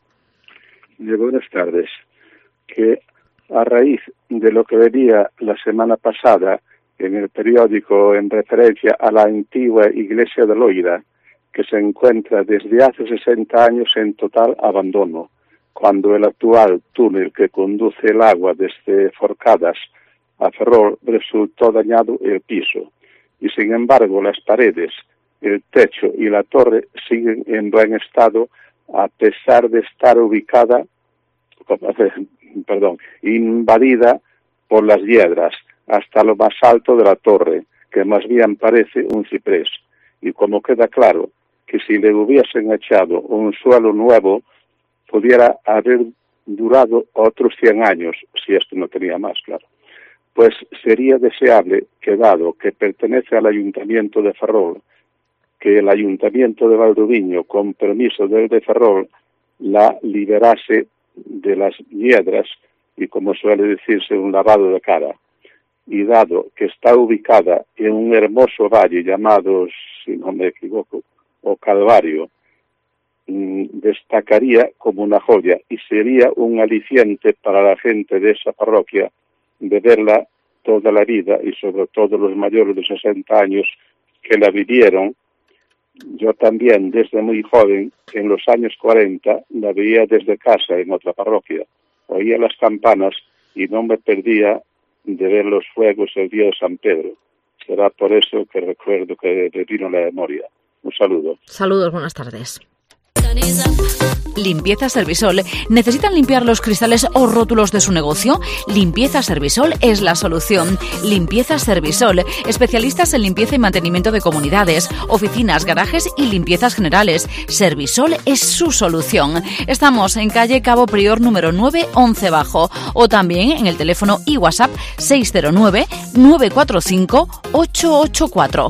Buenas tardes. Que a raíz de lo que venía la semana pasada en el periódico en referencia a la antigua iglesia de Loira, que se encuentra desde hace 60 años en total abandono, cuando el actual túnel que conduce el agua desde Forcadas a Ferrol resultó dañado el piso, y sin embargo las paredes, el techo y la torre siguen en buen estado a pesar de estar ubicada, invadida por las hiedras hasta lo más alto de la torre, que más bien parece un ciprés. Y como queda claro que si le hubiesen echado un suelo nuevo, pudiera haber durado otros 100 años, si esto no tenía más, claro. Pues sería deseable que, dado que pertenece al Ayuntamiento de Ferrol, que el Ayuntamiento de Valdoviño, con permiso del de Ferrol, la liberase de las hiedras y, como suele decirse, un lavado de cara. Y dado que está ubicada en un hermoso valle llamado, si no me equivoco, o Calvario, destacaría como una joya y sería un aliciente para la gente de esa parroquia de verla toda la vida, y sobre todo los mayores de 60 años que la vivieron, Yo también, desde muy joven, en los años 40, la veía desde casa en otra parroquia. Oía las campanas y no me perdía de ver los fuegos el día de San Pedro. Será por eso que recuerdo que me vino la memoria. Un saludo. Saludos, buenas tardes. Limpieza Servisol. ¿Necesitan limpiar los cristales o rótulos de su negocio? Limpieza Servisol es la solución. Limpieza Servisol. Especialistas en limpieza y mantenimiento de comunidades, oficinas, garajes y limpiezas generales. Servisol es su solución. Estamos en calle Cabo Prior número 9, 11 Bajo. O también en el teléfono y WhatsApp 609-945-884.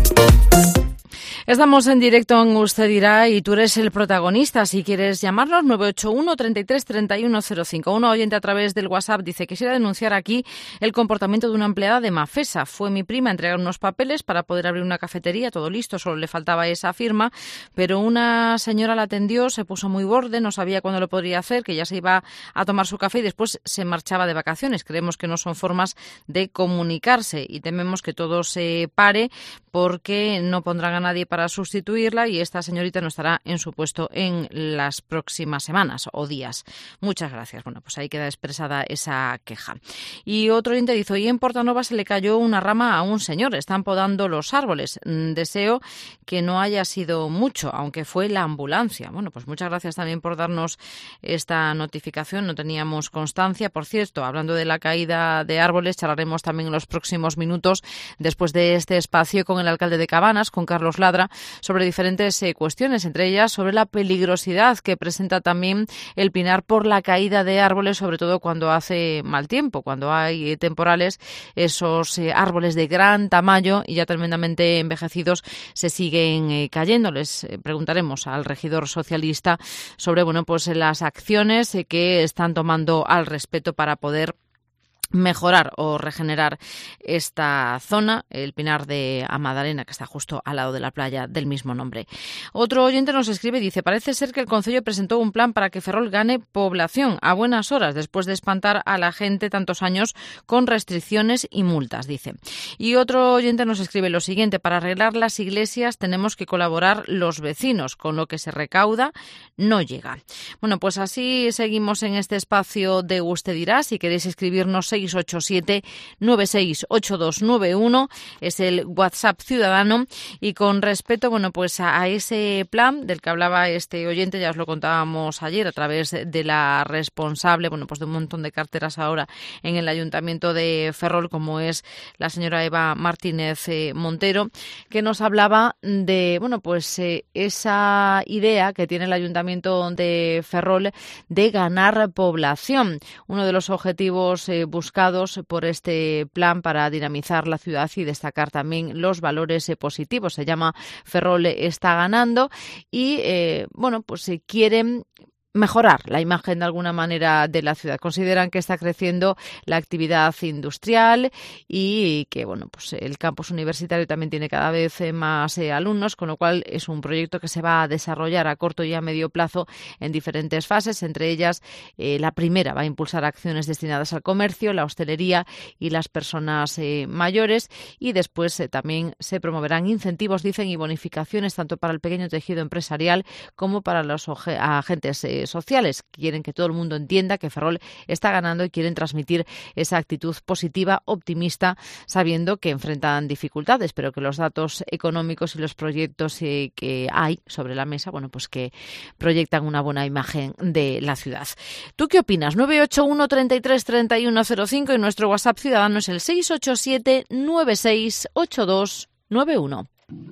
Estamos en directo en Usted Dirá y tú eres el protagonista. Si quieres llamarnos, 981 33 31 05. Un oyente a través del WhatsApp dice: quisiera denunciar aquí el comportamiento de una empleada de Mafesa. Fue mi prima a entregar unos papeles para poder abrir una cafetería, todo listo, solo le faltaba esa firma, pero una señora la atendió, se puso muy borde, no sabía cuándo lo podría hacer, que ya se iba a tomar su café y después se marchaba de vacaciones. Creemos que no son formas de comunicarse y tememos que todo se pare porque no pondrán a nadie para sustituirla y esta señorita no estará en su puesto en las próximas semanas o días. Muchas gracias. Bueno, pues ahí queda expresada esa queja. Y otro oyente dice: hoy en Portanova se le cayó una rama a un señor. Están podando los árboles. Deseo que no haya sido mucho, aunque fue la ambulancia. Bueno, pues muchas gracias también por darnos esta notificación. No teníamos constancia. Por cierto, hablando de la caída de árboles, charlaremos también en los próximos minutos, después de este espacio, con el alcalde de Cabanas, con Carlos Ladra, sobre diferentes cuestiones, entre ellas sobre la peligrosidad que presenta también el pinar por la caída de árboles, sobre todo cuando hace mal tiempo, cuando hay temporales. Esos árboles de gran tamaño y ya tremendamente envejecidos se siguen cayendo. Les preguntaremos al regidor socialista sobre pues las acciones que están tomando al respecto para poder mejorar o regenerar esta zona, el Pinar de Amadalena, que está justo al lado de la playa del mismo nombre. Otro oyente nos escribe y dice: parece ser que el Concello presentó un plan para que Ferrol gane población a buenas horas, después de espantar a la gente tantos años con restricciones y multas, dice. Y otro oyente nos escribe lo siguiente: para arreglar las iglesias tenemos que colaborar los vecinos, con lo que se recauda no llega. Bueno, pues así seguimos en este espacio de Usted Dirá. Si queréis escribirnos, 687-968291 es el WhatsApp ciudadano. Y con respecto pues a ese plan del que hablaba este oyente, ya os lo contábamos ayer a través de la responsable pues de un montón de carteras ahora en el Ayuntamiento de Ferrol, como es la señora Eva Martínez Montero, que nos hablaba de esa idea que tiene el Ayuntamiento de Ferrol de ganar población. Uno de los objetivos buscados por este plan para dinamizar la ciudad y destacar también los valores positivos. Se llama Ferrol está ganando y quieren mejorar la imagen de alguna manera de la ciudad. Consideran que está creciendo la actividad industrial y que el campus universitario también tiene cada vez más alumnos, con lo cual es un proyecto que se va a desarrollar a corto y a medio plazo en diferentes fases. Entre ellas, la primera va a impulsar acciones destinadas al comercio, la hostelería y las personas mayores, y después también se promoverán incentivos, dicen, y bonificaciones tanto para el pequeño tejido empresarial como para los agentes sociales. Quieren que todo el mundo entienda que Ferrol está ganando y quieren transmitir esa actitud positiva, optimista, sabiendo que enfrentan dificultades, pero que los datos económicos y los proyectos que hay sobre la mesa, que proyectan una buena imagen de la ciudad. ¿Tú qué opinas? 981 33 31 05 y nuestro WhatsApp ciudadano es el 687 9682 91.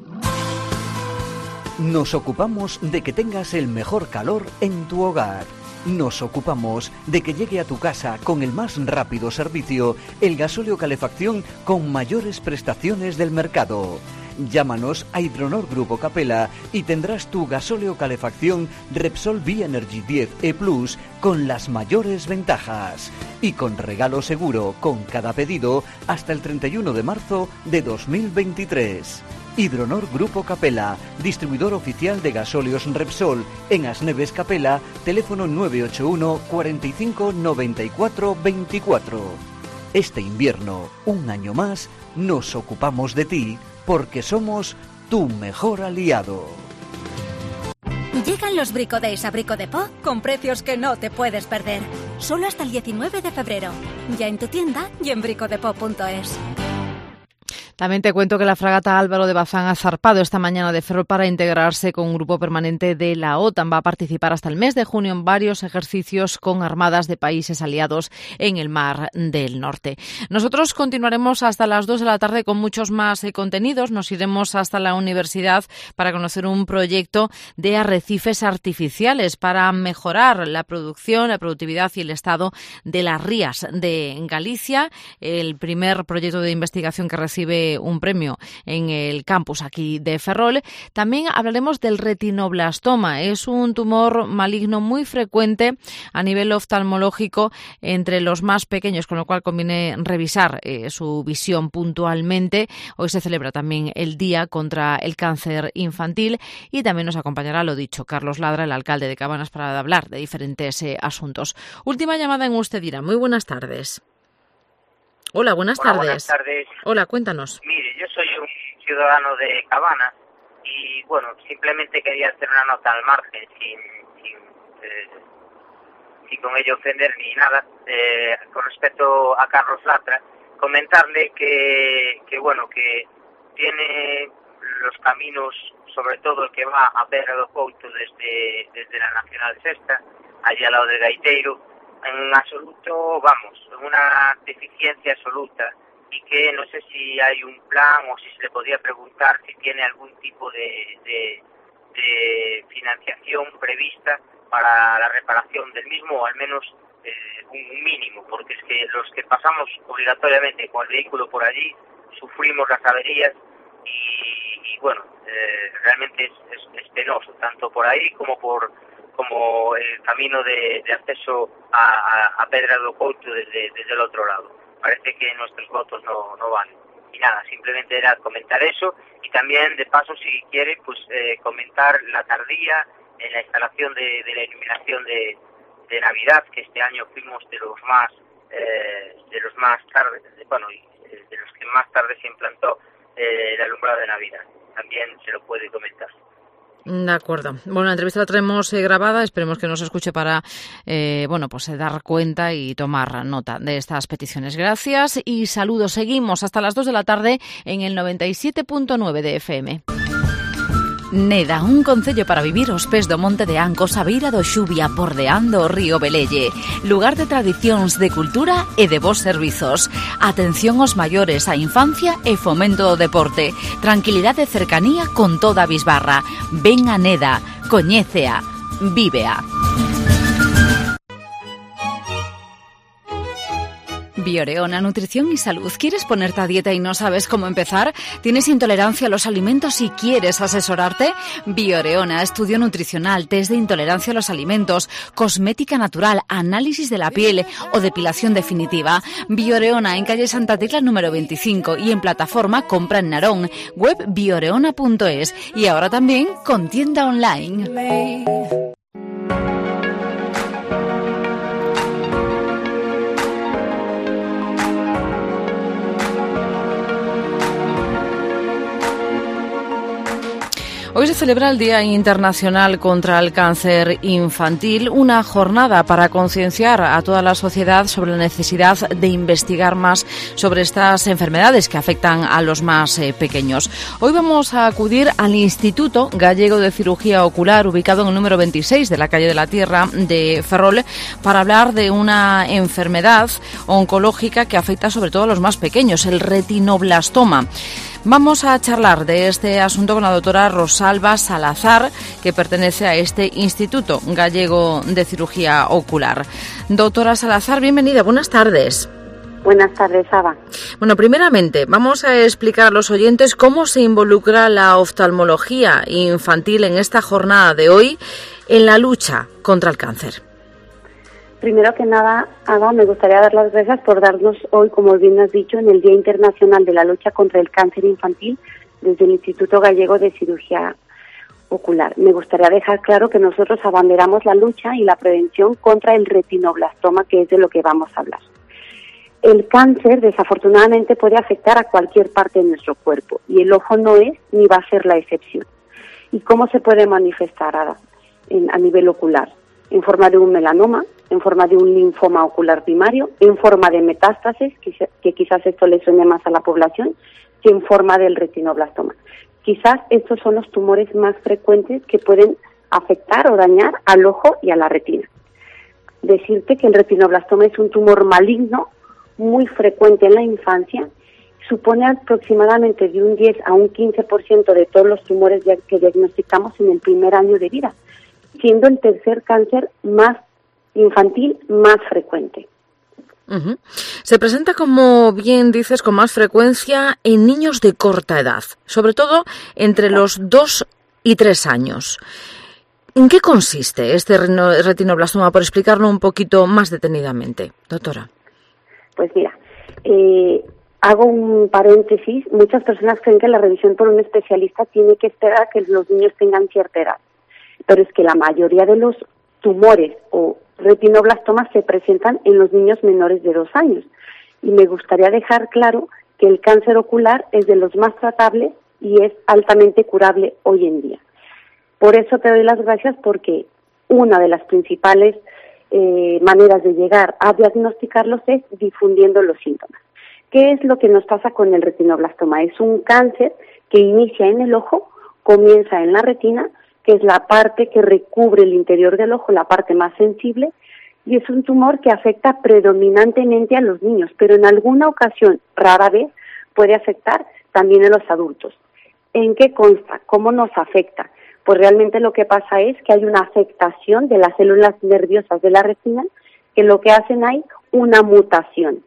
Nos ocupamos de que tengas el mejor calor en tu hogar. Nos ocupamos de que llegue a tu casa con el más rápido servicio el gasóleo calefacción con mayores prestaciones del mercado. Llámanos a Hidronor Grupo Capella y tendrás tu gasóleo calefacción Repsol B-Energy 10 E Plus con las mayores ventajas y con regalo seguro con cada pedido hasta el 31 de marzo de 2023. Hidronor Grupo Capella, distribuidor oficial de gasóleos Repsol en Asneves Capella, teléfono 981 45 94 24. Este invierno, un año más, nos ocupamos de ti porque somos tu mejor aliado. Llegan los Brico Days a Brico Depot con precios que no te puedes perder. Solo hasta el 19 de febrero. Ya en tu tienda y en bricodepot.es. También te cuento que la fragata Álvaro de Bazán ha zarpado esta mañana de Ferrol para integrarse con un grupo permanente de la OTAN. Va a participar hasta el mes de junio en varios ejercicios con armadas de países aliados en el Mar del Norte. Nosotros continuaremos hasta las 2 de la tarde con muchos más contenidos. Nos iremos hasta la universidad para conocer un proyecto de arrecifes artificiales para mejorar la producción, la productividad y el estado de las rías de Galicia. El primer proyecto de investigación que recibe un premio en el campus aquí de Ferrol. También hablaremos del retinoblastoma. Es un tumor maligno muy frecuente a nivel oftalmológico entre los más pequeños, con lo cual conviene revisar su visión puntualmente. Hoy se celebra también el Día contra el Cáncer Infantil y también nos acompañará, lo dicho, Carlos Ladra, el alcalde de Cabanas, para hablar de diferentes asuntos. Última llamada en Usted Dirá. Muy buenas tardes. Hola, buenas tardes. Buenas tardes. Hola, cuéntanos. Mire, yo soy un ciudadano de Cabanas y, bueno, simplemente quería hacer una nota al margen, sin con ello ofender ni nada, con respecto a Carlos Latra, comentarle que tiene los caminos, sobre todo el que va a Pedra do Couto desde la Nacional Sexta, allí al lado de Gaiteiro, en absoluto, una deficiencia absoluta, y que no sé si hay un plan o si se le podría preguntar si tiene algún tipo de financiación prevista para la reparación del mismo, o al menos un mínimo, porque es que los que pasamos obligatoriamente con el vehículo por allí sufrimos las averías y realmente es penoso, tanto por ahí como el camino de acceso a Pedra do Couto desde el otro lado. Parece que nuestros votos no valen. Y nada, simplemente era comentar eso, y también de paso, si quiere, comentar la tardía en la instalación de la iluminación de Navidad, que este año fuimos de los más tarde, de los que más tarde se implantó el alumbrado de Navidad. También se lo puede comentar. De acuerdo. Bueno, la entrevista la traemos grabada. Esperemos que nos escuche para dar cuenta y tomar nota de estas peticiones. Gracias y saludos. Seguimos hasta las 2 de la tarde en el 97.9 de FM. Neda, un concello para vivir aos pés do Monte de Ancos, a beira do Xubia, bordeando o río Velelle. Lugar de tradicións, de cultura e de bons servizos. Atención aos maiores, a infancia e fomento do deporte. Tranquilidade e cercanía con toda a bisbarra. Ven a Neda, coñécea, vívea. Bioreona, nutrición y salud. ¿Quieres ponerte a dieta y no sabes cómo empezar? ¿Tienes intolerancia a los alimentos y quieres asesorarte? Bioreona, estudio nutricional, test de intolerancia a los alimentos, cosmética natural, análisis de la piel o depilación definitiva. Bioreona, en calle Santa Tecla número 25 y en plataforma compra en Narón, web bioreona.es y ahora también con tienda online. Hoy se celebra el Día Internacional contra el Cáncer Infantil, una jornada para concienciar a toda la sociedad sobre la necesidad de investigar más sobre estas enfermedades que afectan a los más pequeños. Hoy vamos a acudir al Instituto Gallego de Cirugía Ocular, ubicado en el número 26 de la calle de la Tierra de Ferrol, para hablar de una enfermedad oncológica que afecta sobre todo a los más pequeños, el retinoblastoma. Vamos a charlar de este asunto con la doctora Rosalba Salazar, que pertenece a este Instituto Gallego de Cirugía Ocular. Doctora Salazar, bienvenida, buenas tardes. Buenas tardes, Ava. Bueno, primeramente, vamos a explicar a los oyentes cómo se involucra la oftalmología infantil en esta jornada de hoy en la lucha contra el cáncer. Primero que nada, Ava, me gustaría dar las gracias por darnos hoy, como bien has dicho, en el Día Internacional de la Lucha contra el Cáncer Infantil desde el Instituto Gallego de Cirugía Ocular. Me gustaría dejar claro que nosotros abanderamos la lucha y la prevención contra el retinoblastoma, que es de lo que vamos a hablar. el cáncer desafortunadamente puede afectar a cualquier parte de nuestro cuerpo y el ojo no es ni va a ser la excepción. ¿Y cómo se puede manifestar a nivel ocular? En forma de un melanoma, en forma de un linfoma ocular primario, en forma de metástasis, que quizás esto le suene más a la población, que en forma del retinoblastoma. Quizás estos son los tumores más frecuentes que pueden afectar o dañar al ojo y a la retina. Decirte que el retinoblastoma es un tumor maligno muy frecuente en la infancia, supone aproximadamente de un 10 a un 15% de todos los tumores que diagnosticamos en el primer año de vida, siendo el tercer cáncer más infantil más frecuente. Uh-huh. Se presenta, como bien dices, con más frecuencia en niños de corta edad, sobre todo entre los 2 y 3 años. ¿En qué consiste este retinoblastoma? Por explicarlo un poquito más detenidamente, doctora. Pues mira, hago un paréntesis. Muchas personas creen que la revisión por un especialista tiene que esperar a que los niños tengan cierta edad, pero es que la mayoría de los tumores o retinoblastomas se presentan en los niños menores de 2 años. Y me gustaría dejar claro que el cáncer ocular es de los más tratables y es altamente curable hoy en día. Por eso te doy las gracias, porque una de las principales maneras de llegar a diagnosticarlos es difundiendo los síntomas. ¿Qué es lo que nos pasa con el retinoblastoma? Es un cáncer que inicia en el ojo, comienza en la retina, que es la parte que recubre el interior del ojo, la parte más sensible, y es un tumor que afecta predominantemente a los niños, pero en alguna ocasión, rara vez, puede afectar también a los adultos. ¿En qué consta? ¿Cómo nos afecta? Pues realmente lo que pasa es que hay una afectación de las células nerviosas de la retina, que lo que hacen hay una mutación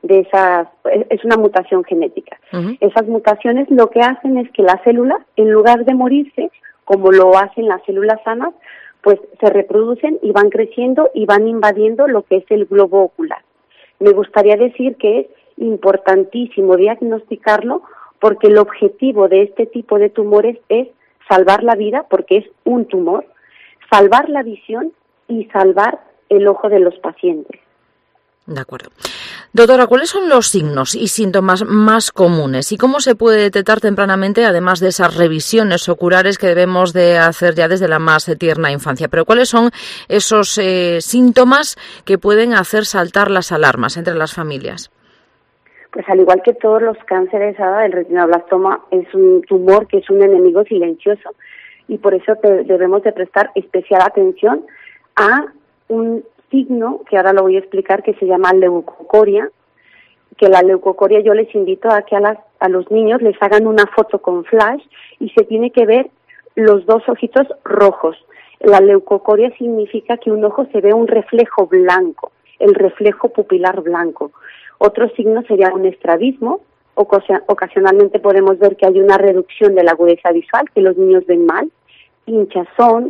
es una mutación genética. Uh-huh. Esas mutaciones lo que hacen es que la célula, en lugar de morirse, como lo hacen las células sanas, pues se reproducen y van creciendo y van invadiendo lo que es el globo ocular. Me gustaría decir que es importantísimo diagnosticarlo, porque el objetivo de este tipo de tumores es salvar la vida, porque es un tumor, salvar la visión y salvar el ojo de los pacientes. De acuerdo. Doctora, ¿cuáles son los signos y síntomas más comunes y cómo se puede detectar tempranamente, además de esas revisiones oculares que debemos de hacer ya desde la más tierna infancia? Pero ¿cuáles son esos síntomas que pueden hacer saltar las alarmas entre las familias? Pues al igual que todos los cánceres, el retinoblastoma es un tumor que es un enemigo silencioso, y por eso debemos de prestar especial atención a un signo que ahora lo voy a explicar, que se llama leucocoria, que la leucocoria yo les invito a que a los niños les hagan una foto con flash y se tiene que ver los 2 ojitos rojos. La leucocoria significa que un ojo se ve un reflejo blanco, el reflejo pupilar blanco. Otro signo sería un estrabismo. Ocasionalmente podemos ver que hay una reducción de la agudeza visual, que los niños ven mal, hinchazón,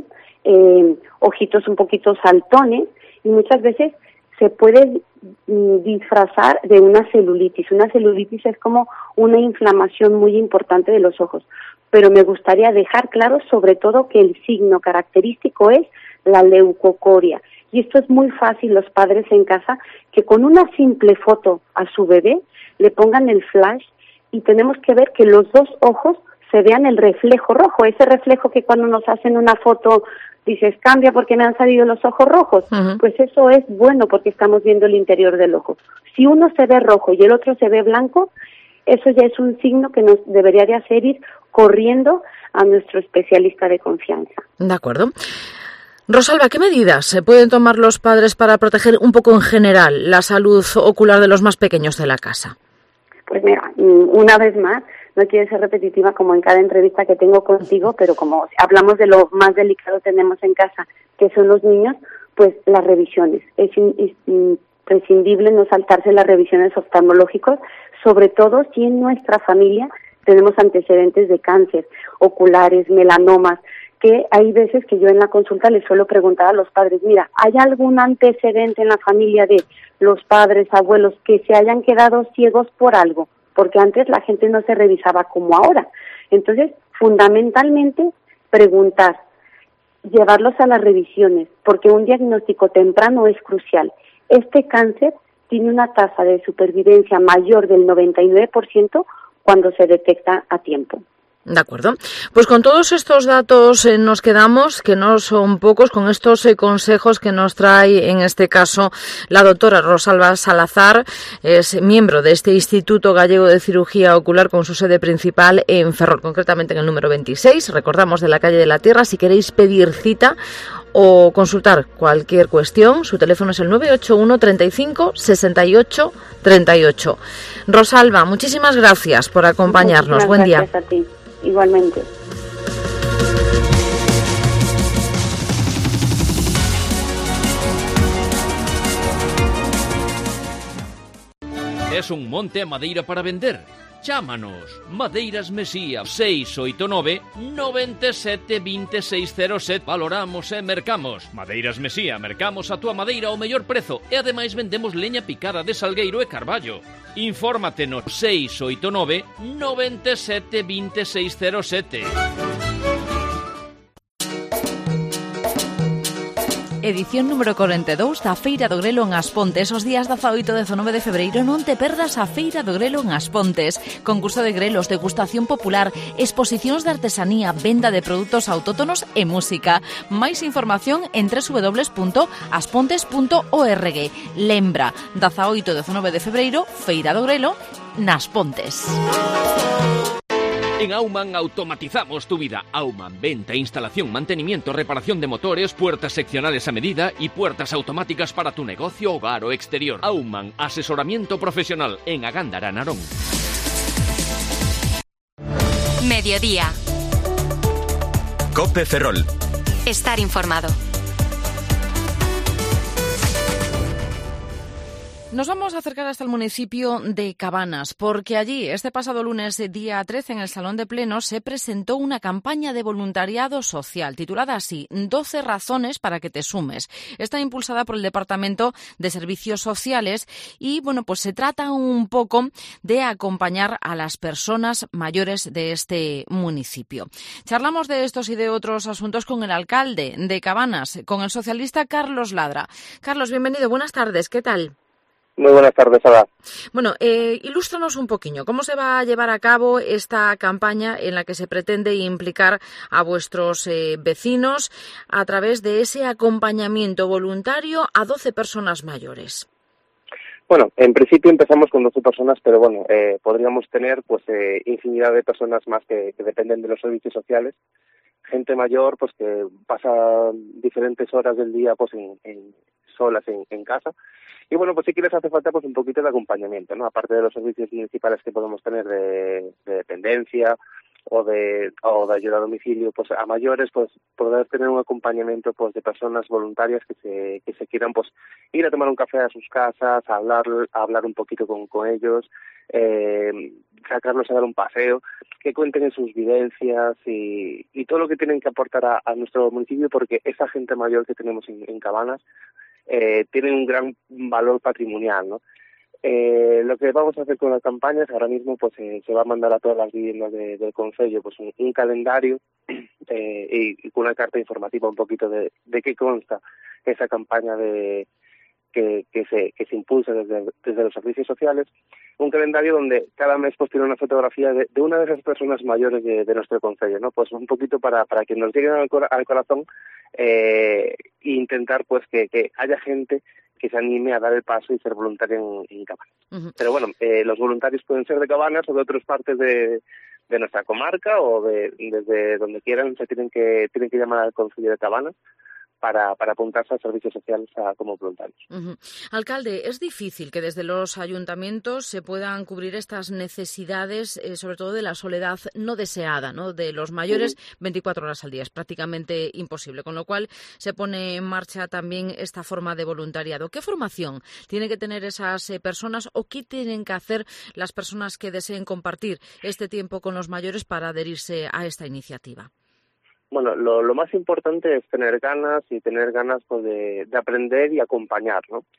ojitos un poquito saltones, y muchas veces se puede disfrazar de una celulitis. Una celulitis es como una inflamación muy importante de los ojos, pero me gustaría dejar claro sobre todo que el signo característico es la leucocoria. Y esto es muy fácil, los padres en casa, que con una simple foto a su bebé le pongan el flash y tenemos que ver que los 2 ojos se vean el reflejo rojo, ese reflejo que cuando nos hacen una foto dices, cambia porque me han salido los ojos rojos. Uh-huh. Pues eso es bueno porque estamos viendo el interior del ojo. Si uno se ve rojo y el otro se ve blanco, eso ya es un signo que nos debería de hacer ir corriendo a nuestro especialista de confianza. De acuerdo. Rosalba, ¿qué medidas se pueden tomar los padres para proteger un poco en general la salud ocular de los más pequeños de la casa? Pues mira, una vez más, no quiero ser repetitiva como en cada entrevista que tengo contigo, pero como hablamos de lo más delicado que tenemos en casa, que son los niños, pues las revisiones. Es imprescindible no saltarse las revisiones oftalmológicas, sobre todo si en nuestra familia tenemos antecedentes de cáncer, oculares, melanomas, que hay veces que yo en la consulta les suelo preguntar a los padres, mira, ¿hay algún antecedente en la familia de los padres, abuelos, que se hayan quedado ciegos por algo? Porque antes la gente no se revisaba como ahora. Entonces, fundamentalmente, preguntar, llevarlos a las revisiones, porque un diagnóstico temprano es crucial. Este cáncer tiene una tasa de supervivencia mayor del 99% cuando se detecta a tiempo. De acuerdo. Pues con todos estos datos nos quedamos, que no son pocos, con estos consejos que nos trae en este caso la doctora Rosalba Salazar, es miembro de este Instituto Gallego de Cirugía Ocular con su sede principal en Ferrol, concretamente en el número 26, recordamos, de la calle de la Tierra. Si queréis pedir cita o consultar cualquier cuestión, su teléfono es el 981 35 68 38. Rosalba, muchísimas gracias por acompañarnos. Buen día. Gracias a ti. Igualmente. ¿Es un monte a madeira para vender? Chámanos. Madeiras Mesía 689 97 2607. Valoramos e mercamos. Madeiras Mesía, mercamos a túa madeira ao mellor prezo e ademais vendemos leña picada de salgueiro e carballo. Infórmate no 689 97 2607. Edición número 42 da Feira do Grelo en As Pontes. Os días 18 e 19 de febreiro non te perdas a Feira do Grelo en As Pontes. Concurso de grelos, degustación popular, exposicións de artesanía, venda de produtos autóctonos e música. Máis información en www.aspontes.org. Lembra, 18 e 19 de febreiro, Feira do Grelo nas Pontes. En Aumann automatizamos tu vida. Aumann, venta, instalación, mantenimiento, reparación de motores, puertas seccionales a medida y puertas automáticas para tu negocio, hogar o exterior. Aumann, asesoramiento profesional en Agándara, Narón. Mediodía. COPE Ferrol. Estar informado. Nos vamos a acercar hasta el municipio de Cabanas, porque allí, este pasado lunes, día 13, en el Salón de Plenos, se presentó una campaña de voluntariado social, titulada así, 12 razones para que te sumes. Está impulsada por el Departamento de Servicios Sociales y, bueno, pues se trata un poco de acompañar a las personas mayores de este municipio. Charlamos de estos y de otros asuntos con el alcalde de Cabanas, con el socialista Carlos Ladra. Carlos, bienvenido, buenas tardes, ¿qué tal? Muy buenas tardes, Ada. Bueno, ilústranos un poquillo. ¿Cómo se va a llevar a cabo esta campaña en la que se pretende implicar a vuestros vecinos a través de ese acompañamiento voluntario a 12 personas mayores? Bueno, en principio empezamos con 12 personas, pero bueno, podríamos tener pues infinidad de personas más que dependen de los servicios sociales. Gente mayor pues que pasa diferentes horas del día pues solas en casa. Y bueno, pues sí que les hace falta pues un poquito de acompañamiento, ¿no? Aparte de los servicios municipales que podemos tener de dependencia o de ayuda a domicilio, pues a mayores, pues poder tener un acompañamiento pues de personas voluntarias que se quieran pues ir a tomar un café a sus casas, a hablar un poquito con ellos, sacarlos a dar un paseo, que cuenten sus vivencias y todo lo que tienen que aportar a nuestro municipio, porque esa gente mayor que tenemos en Cabanas tienen un gran valor patrimonial, ¿no? Lo que vamos a hacer con las campañas, ahora mismo pues se va a mandar a todas las viviendas del concello pues un calendario y con una carta informativa un poquito de qué consta esa campaña que se impulsa desde los servicios sociales, un calendario donde cada mes pues tiene una fotografía de una de esas personas mayores de nuestro concello, ¿no? Pues un poquito para que nos lleguen al corazón e intentar pues que haya gente que se anime a dar el paso y ser voluntario en Cabanas. Uh-huh. Pero bueno, los voluntarios pueden ser de Cabanas o de otras partes de nuestra comarca o desde donde quieran. Se tienen que llamar al concello de Cabanas para apuntarse a servicios sociales como voluntarios. Uh-huh. Alcalde, es difícil que desde los ayuntamientos se puedan cubrir estas necesidades, sobre todo de la soledad no deseada, ¿no? De los mayores, 24 horas al día. Es prácticamente imposible, con lo cual se pone en marcha también esta forma de voluntariado. ¿Qué formación tienen que tener esas personas o qué tienen que hacer las personas que deseen compartir este tiempo con los mayores para adherirse a esta iniciativa? Bueno, lo más importante es tener ganas pues de aprender y acompañar, ¿no?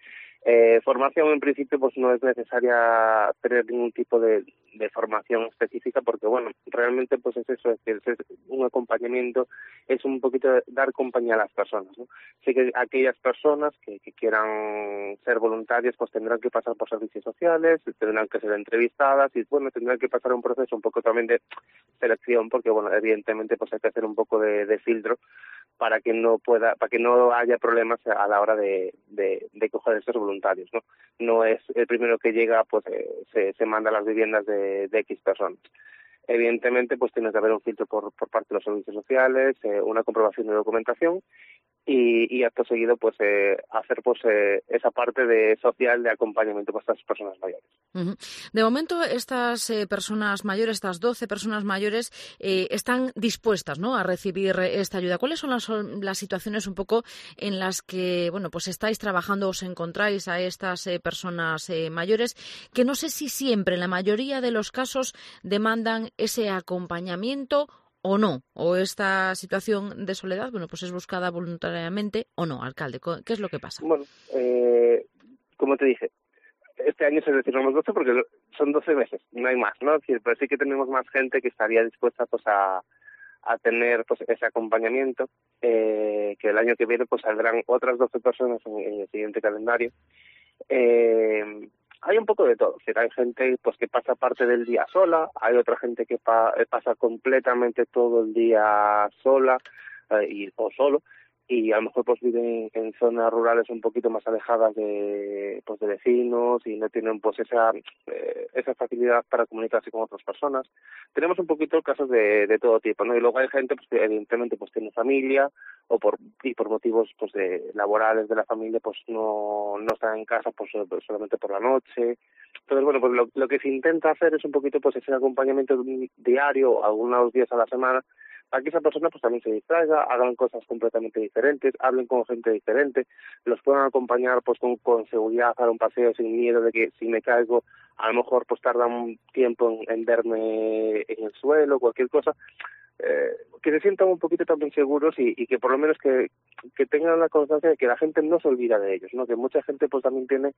Formación, en principio, pues no es necesaria tener ningún tipo de formación específica, porque, bueno, realmente pues es eso, es un acompañamiento, es un poquito dar compañía a las personas, ¿no? Sé que aquellas personas que quieran ser voluntarias, pues tendrán que pasar por servicios sociales, tendrán que ser entrevistadas y, bueno, tendrán que pasar un proceso un poco también de selección, porque, bueno, evidentemente pues hay que hacer un poco de filtro para que no haya problemas a la hora de coger estos voluntarios, ¿no? No es el primero que llega, pues se manda a las viviendas de X personas. Evidentemente, pues tiene que haber un filtro por parte de los servicios sociales, una comprobación de documentación y acto seguido, pues hacer pues esa parte social de acompañamiento para estas personas mayores. Uh-huh. De momento, estas personas mayores, estas 12 personas mayores, están dispuestas, ¿no?, a recibir esta ayuda. ¿Cuáles son las situaciones un poco en las que, bueno, pues estáis trabajando, os encontráis a estas personas mayores, que no sé si siempre, en la mayoría de los casos, demandan ese acompañamiento o no? ¿O esta situación de soledad, bueno, pues es buscada voluntariamente o no, alcalde? ¿Qué es lo que pasa? Bueno, como te dije, este año se decimos 12 porque son 12 meses, no hay más, ¿no? Pero sí que tenemos más gente que estaría dispuesta pues a tener pues ese acompañamiento, que el año que viene pues saldrán otras 12 personas en el siguiente calendario. Hay un poco de todo, es decir, hay gente pues que pasa parte del día sola, hay otra gente que pasa completamente todo el día sola o solo, y a lo mejor pues viven en zonas rurales un poquito más alejadas de vecinos y no tienen pues esa facilidad para comunicarse con otras personas. Tenemos un poquito casos de todo tipo, ¿no? Y luego hay gente pues que evidentemente pues tiene familia o por motivos pues laborales de la familia pues no están en casa pues solamente por la noche. Entonces, bueno, pues lo que se intenta hacer es un poquito pues ese acompañamiento diario, algunos días a la semana, para que esa persona pues también se distraiga, hagan cosas completamente diferentes, hablen con gente diferente, los puedan acompañar pues con seguridad a dar un paseo sin miedo de que si me caigo a lo mejor pues tarda un tiempo en verme en el suelo, cualquier cosa, que se sientan un poquito también seguros y que por lo menos que tengan la constancia de que la gente no se olvida de ellos, ¿no? Que mucha gente pues también tiene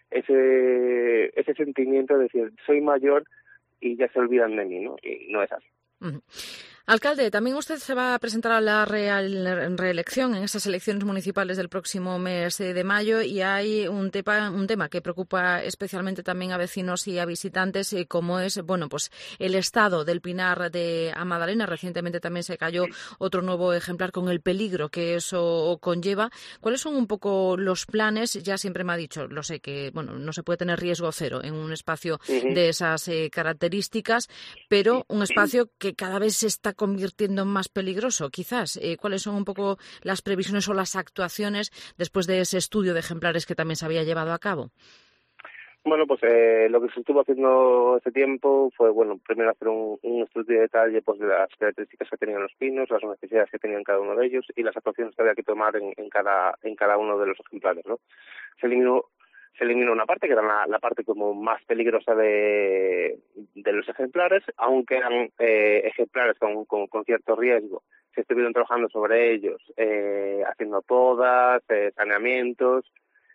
ese sentimiento de decir soy mayor y ya se olvidan de mí, ¿no? Y no es así. Uh-huh. Alcalde, también usted se va a presentar a la reelección en esas elecciones municipales del próximo mes de mayo y hay un tema que preocupa especialmente también a vecinos y a visitantes, como es, bueno, pues el estado del pinar de Amadalena. Recientemente también se cayó otro nuevo ejemplar con el peligro que eso conlleva. ¿Cuáles son un poco los planes? Ya siempre me ha dicho, lo sé, que bueno, no se puede tener riesgo cero en un espacio de esas características, pero un espacio que cada vez se está convirtiendo en más peligroso, quizás. ¿Cuáles son un poco las previsiones o las actuaciones después de ese estudio de ejemplares que también se había llevado a cabo? Bueno, pues lo que se estuvo haciendo hace tiempo fue, bueno, primero hacer un estudio de detalle pues de las características que tenían los pinos, las necesidades que tenían cada uno de ellos y las actuaciones que había que tomar en cada uno de los ejemplares, ¿no? Se eliminó una parte, que era la parte como más peligrosa de los ejemplares, aunque eran ejemplares con cierto riesgo. Se estuvieron trabajando sobre ellos, haciendo podas, saneamientos,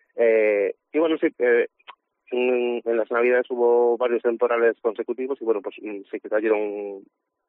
y bueno, sí, en las Navidades hubo varios temporales consecutivos y bueno, pues se cayeron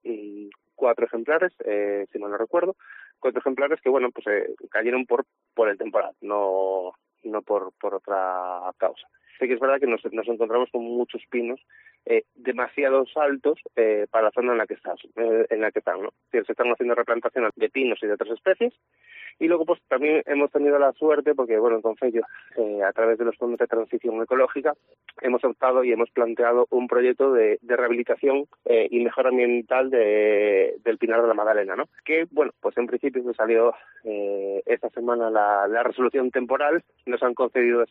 4 ejemplares, si mal no recuerdo, 4 ejemplares que bueno, pues cayeron por el temporal, no por otra causa. Sí que es verdad que nos encontramos con muchos pinos demasiados altos para la zona en la que están, ¿no? Se están haciendo replantaciones de pinos y de otras especies. Y luego pues también hemos tenido la suerte, porque bueno, en Concello, a través de los fondos de transición ecológica, hemos optado y hemos planteado un proyecto de rehabilitación y mejora ambiental del Pinar de la Madalena, ¿no? Que bueno, pues en principio se salió esta semana la resolución temporal, nos han concedido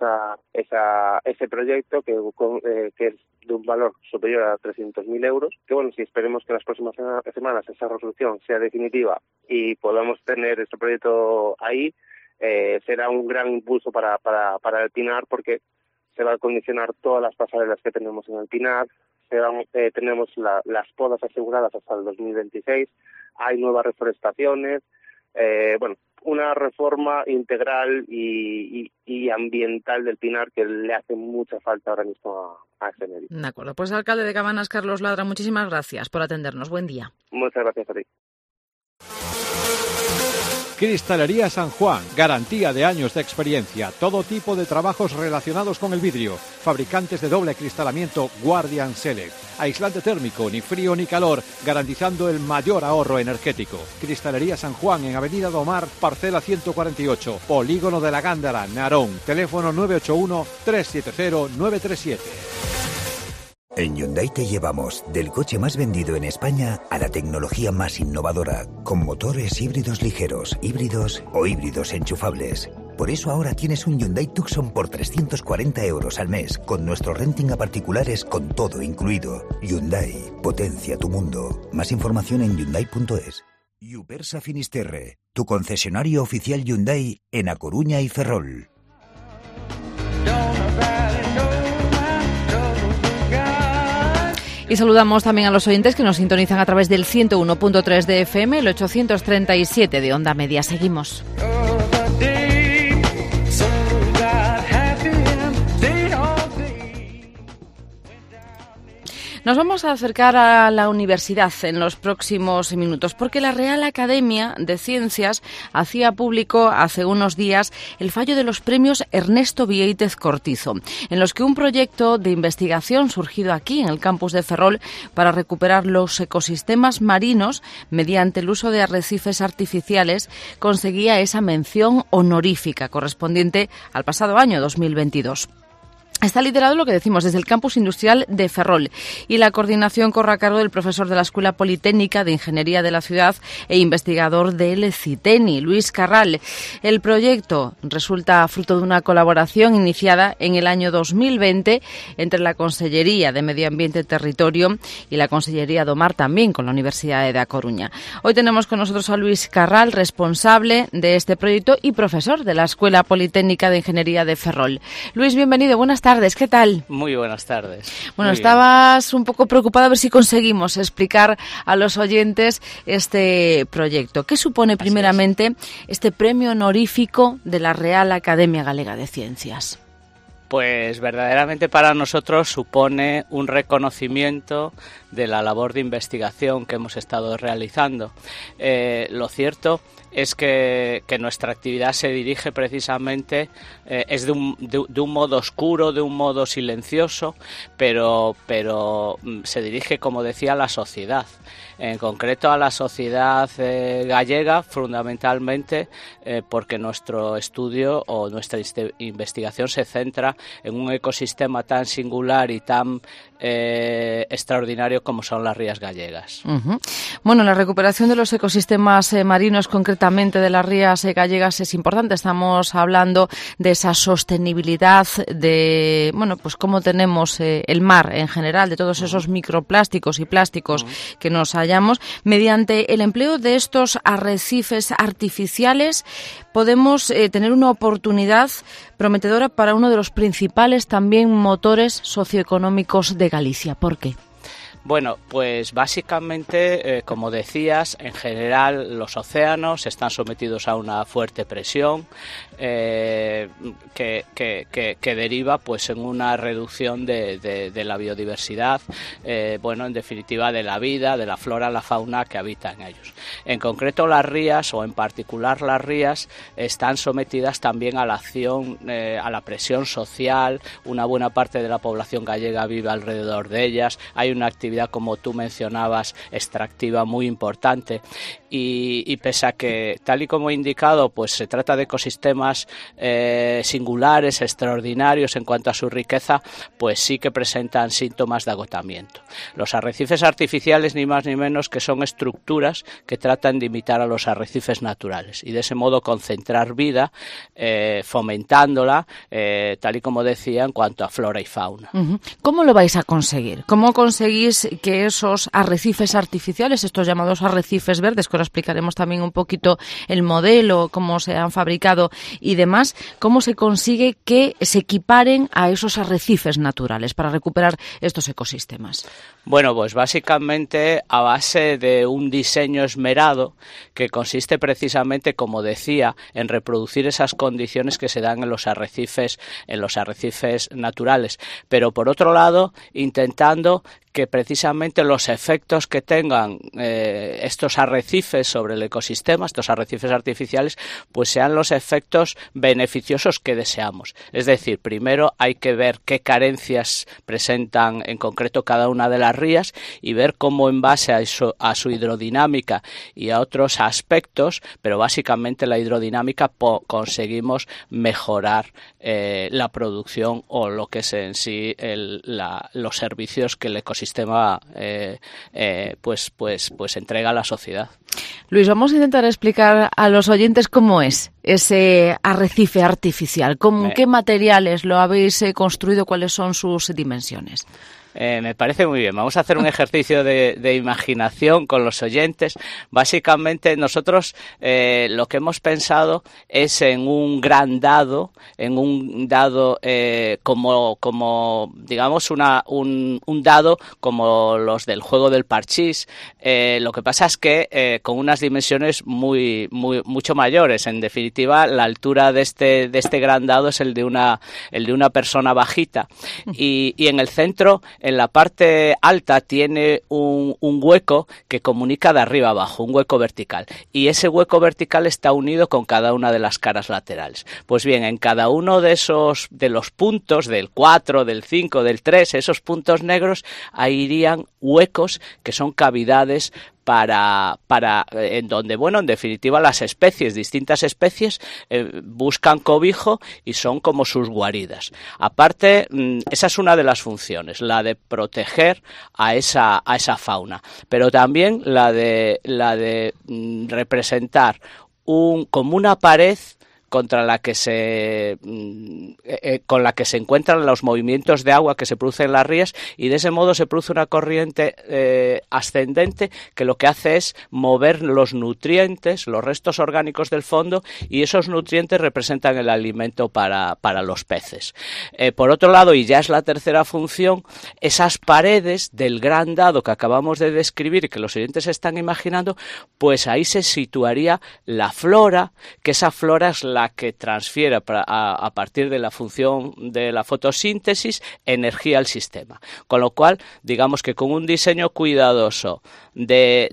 ese proyecto que es de un valor superior a 300.000 euros, que bueno, si esperemos que en las próximas semanas esa resolución sea definitiva y podamos tener este proyecto ahí, será un gran impulso para el Pinar, porque se va a condicionar todas las pasarelas que tenemos en el Pinar, tenemos las podas aseguradas hasta el 2026, hay nuevas reforestaciones, bueno, una reforma integral y ambiental del Pinar que le hace mucha falta ahora mismo a ese medio. De acuerdo, pues alcalde de Cabanas, Carlos Ladra, muchísimas gracias por atendernos. Buen día. Muchas gracias a ti. Cristalería San Juan, garantía de años de experiencia, todo tipo de trabajos relacionados con el vidrio, fabricantes de doble cristalamiento Guardian Select, aislante térmico, ni frío ni calor, garantizando el mayor ahorro energético. Cristalería San Juan en Avenida Domar, parcela 148, Polígono de la Gándara, Narón, teléfono 981-370-937. En Hyundai te llevamos del coche más vendido en España a la tecnología más innovadora, con motores híbridos ligeros, híbridos o híbridos enchufables. Por eso ahora tienes un Hyundai Tucson por 340 € al mes, con nuestro renting a particulares con todo incluido. Hyundai, potencia tu mundo. Más información en Hyundai.es. Yupersa Finisterre, tu concesionario oficial Hyundai en A Coruña y Ferrol. Y saludamos también a los oyentes que nos sintonizan a través del 101.3 de FM, el 837 de Onda Media. Seguimos. Nos vamos a acercar a la universidad en los próximos minutos, porque la Real Academia de Ciencias hacía público hace unos días el fallo de los premios Ernesto Viéitez Cortizo, en los que un proyecto de investigación surgido aquí en el campus de Ferrol para recuperar los ecosistemas marinos mediante el uso de arrecifes artificiales conseguía esa mención honorífica correspondiente al pasado año 2022. Está liderado, lo que decimos, desde el campus industrial de Ferrol, y la coordinación corre a cargo del profesor de la Escuela Politécnica de Ingeniería de la ciudad e investigador del CITENI, Luis Carral. El proyecto resulta fruto de una colaboración iniciada en el año 2020 entre la Consellería de Medio Ambiente y Territorio y la Consellería do Mar, también con la Universidad de A Coruña. Hoy tenemos con nosotros a Luis Carral, responsable de este proyecto y profesor de la Escuela Politécnica de Ingeniería de Ferrol. Luis, bienvenido, buenas tardes. ¿Qué tal? Muy buenas tardes. Bueno, estabas un poco preocupado a ver si conseguimos explicar a los oyentes este proyecto. ¿Qué supone primeramente este premio honorífico de la Real Academia Galega de Ciencias? Pues verdaderamente para nosotros supone un reconocimiento de la labor de investigación que hemos estado realizando. Lo cierto es que nuestra actividad se dirige precisamente, es de un modo oscuro, de un modo silencioso, pero se dirige, como decía, a la sociedad. En concreto a la sociedad gallega, fundamentalmente porque nuestro estudio o nuestra investigación se centra en un ecosistema tan singular y tan extraordinario como son las rías gallegas. Uh-huh. Bueno, la recuperación de los ecosistemas marinos, concretamente de las rías gallegas, es importante. Estamos hablando de esa sostenibilidad, de, bueno, pues cómo tenemos el mar en general, de todos esos microplásticos y plásticos que nos hallamos. Mediante el empleo de estos arrecifes artificiales podemos tener una oportunidad prometedora para uno de los principales también motores socioeconómicos de Galicia. ¿Por qué? Bueno, pues básicamente, como decías, en general los océanos están sometidos a una fuerte presión que deriva pues en una reducción de la biodiversidad, bueno, en definitiva de la vida, de la flora, la fauna que habita en ellos. En concreto las rías, o en particular las rías, están sometidas también a la acción, a la presión social. Una buena parte de la población gallega vive alrededor de ellas. Hay una actividad, como tú mencionabas, extractiva muy importante, y pese a que, tal y como he indicado, pues se trata de ecosistemas singulares, extraordinarios en cuanto a su riqueza, pues sí que presentan síntomas de agotamiento. Los arrecifes artificiales, ni más ni menos que son estructuras que tratan de imitar a los arrecifes naturales y de ese modo concentrar vida, fomentándola, tal y como decía, en cuanto a flora y fauna. Uh-huh. ¿Cómo lo vais a conseguir? ¿Cómo conseguís es que esos arrecifes artificiales, estos llamados arrecifes verdes, que ahora explicaremos también un poquito el modelo, cómo se han fabricado y demás, cómo se consigue que se equiparen a esos arrecifes naturales para recuperar estos ecosistemas. Bueno, pues básicamente a base de un diseño esmerado que consiste precisamente, como decía, en reproducir esas condiciones que se dan en los arrecifes naturales, pero por otro lado intentando que precisamente los efectos que tengan estos arrecifes sobre el ecosistema, estos arrecifes artificiales, pues sean los efectos beneficiosos que deseamos. Es decir, primero hay que ver qué carencias presentan en concreto cada una de las rías y ver cómo en base a su hidrodinámica y a otros aspectos, pero básicamente la hidrodinámica, conseguimos mejorar la producción o lo que es en sí los servicios que el ecosistema pues entrega a la sociedad. Luis, vamos a intentar explicar a los oyentes cómo es ese arrecife artificial, con qué materiales lo habéis construido, cuáles son sus dimensiones. Me parece muy bien. Vamos a hacer un ejercicio de imaginación con los oyentes. Básicamente nosotros lo que hemos pensado es en un gran dado, como digamos un dado como los del juego del parchís. Lo que pasa es que con unas dimensiones mucho mayores. En definitiva, la altura de este gran dado es el de una persona bajita y en el centro, en la parte alta, tiene un hueco que comunica de arriba a abajo, un hueco vertical, y ese hueco vertical está unido con cada una de las caras laterales. Pues bien, en cada uno de los puntos, del 4, del 5, del 3, esos puntos negros, ahí irían huecos que son cavidades para en donde, bueno, en definitiva las distintas especies buscan cobijo y son como sus guaridas. Aparte, esa es una de las funciones, la de proteger a esa fauna, pero también la de representar como una pared con la que se encuentran los movimientos de agua que se producen en las rías, y de ese modo se produce una corriente ascendente que lo que hace es mover los nutrientes, los restos orgánicos del fondo, y esos nutrientes representan el alimento para los peces. Por otro lado, y ya es la tercera función, esas paredes del gran dado que acabamos de describir y que los oyentes están imaginando, pues ahí se situaría la flora, que esa flora es la que transfiere a partir de la función de la fotosíntesis energía al sistema. Con lo cual, digamos que con un diseño cuidadoso de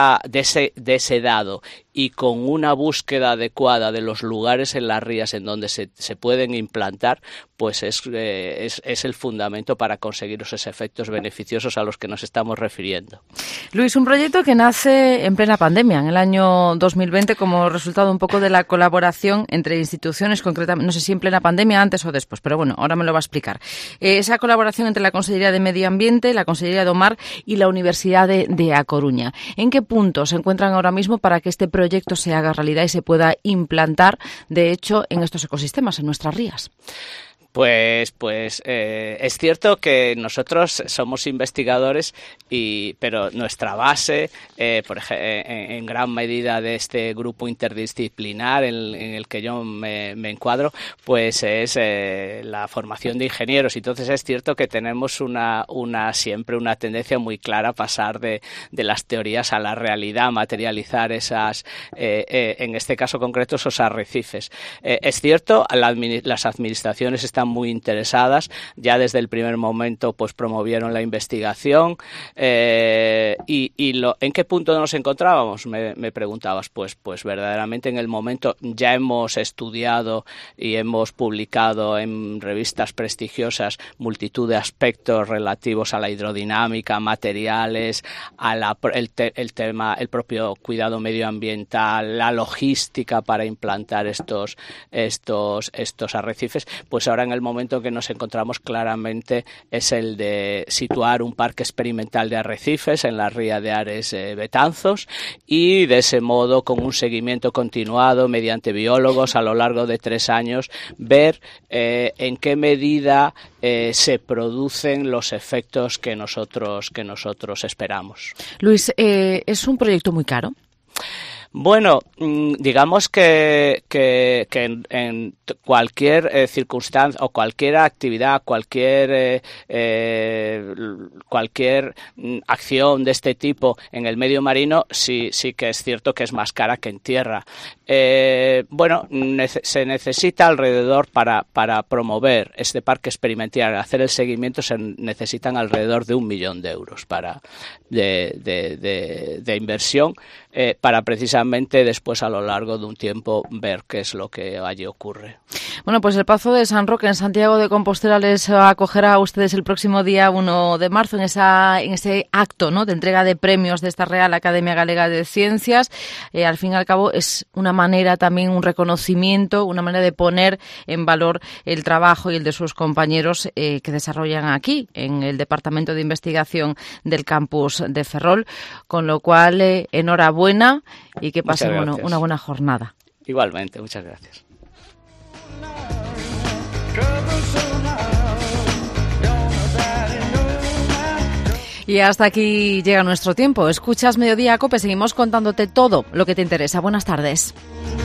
ese dado y con una búsqueda adecuada de los lugares en las rías en donde se pueden implantar, pues es el fundamento para conseguir esos efectos beneficiosos a los que nos estamos refiriendo. Luis, un proyecto que nace en plena pandemia, en el año 2020, como resultado un poco de la colaboración entre instituciones, concretamente, no sé si en plena pandemia, antes o después, pero bueno, ahora me lo va a explicar. Esa colaboración entre la Consellería de Medio Ambiente, la Consellería de Mar y la Universidad de A Coruña. ¿En qué punto se encuentran ahora mismo para que este proyecto se haga realidad y se pueda implantar, de hecho, en estos ecosistemas, en nuestras rías? Pues es cierto que nosotros somos investigadores, pero nuestra base, en gran medida de este grupo interdisciplinar en el que yo me encuadro, pues es la formación de ingenieros. Entonces es cierto que tenemos siempre una tendencia muy clara a pasar de las teorías a la realidad, materializar en este caso concreto, esos arrecifes. Es cierto, las administraciones están muy interesadas, ya desde el primer momento pues promovieron la investigación. ¿En qué punto nos encontrábamos? Me preguntabas. Pues verdaderamente en el momento ya hemos estudiado y hemos publicado en revistas prestigiosas multitud de aspectos relativos a la hidrodinámica, materiales, el propio cuidado medioambiental, la logística para implantar estos arrecifes. Pues ahora en el momento en que nos encontramos claramente es el de situar un parque experimental de arrecifes en la ría de Ares Betanzos y de ese modo, con un seguimiento continuado mediante biólogos a lo largo de 3 años, ver en qué medida se producen los efectos que nosotros esperamos. Luis, ¿es un proyecto muy caro? Bueno, digamos que en cualquier circunstancia o cualquier actividad, cualquier acción de este tipo en el medio marino, sí que es cierto que es más cara que en tierra. Bueno, se necesita alrededor para promover este parque experimental, hacer el seguimiento, se necesitan alrededor de 1 millón de euros de inversión para precisamente después, a lo largo de un tiempo, ver qué es lo que allí ocurre. Bueno, pues el Pazo de San Roque en Santiago de Compostela les acogerá a ustedes el próximo día 1 de marzo en ese acto, ¿no?, de entrega de premios de esta Real Academia Galega de Ciencias. Al fin y al cabo es una manera también, un reconocimiento, una manera de poner en valor el trabajo y el de sus compañeros que desarrollan aquí en el Departamento de Investigación del campus de Ferrol, con lo cual enhorabuena y que pasen una buena jornada. Igualmente, muchas gracias. Y hasta aquí llega nuestro tiempo. Escuchas Mediodía COPE, seguimos contándote todo lo que te interesa. Buenas tardes.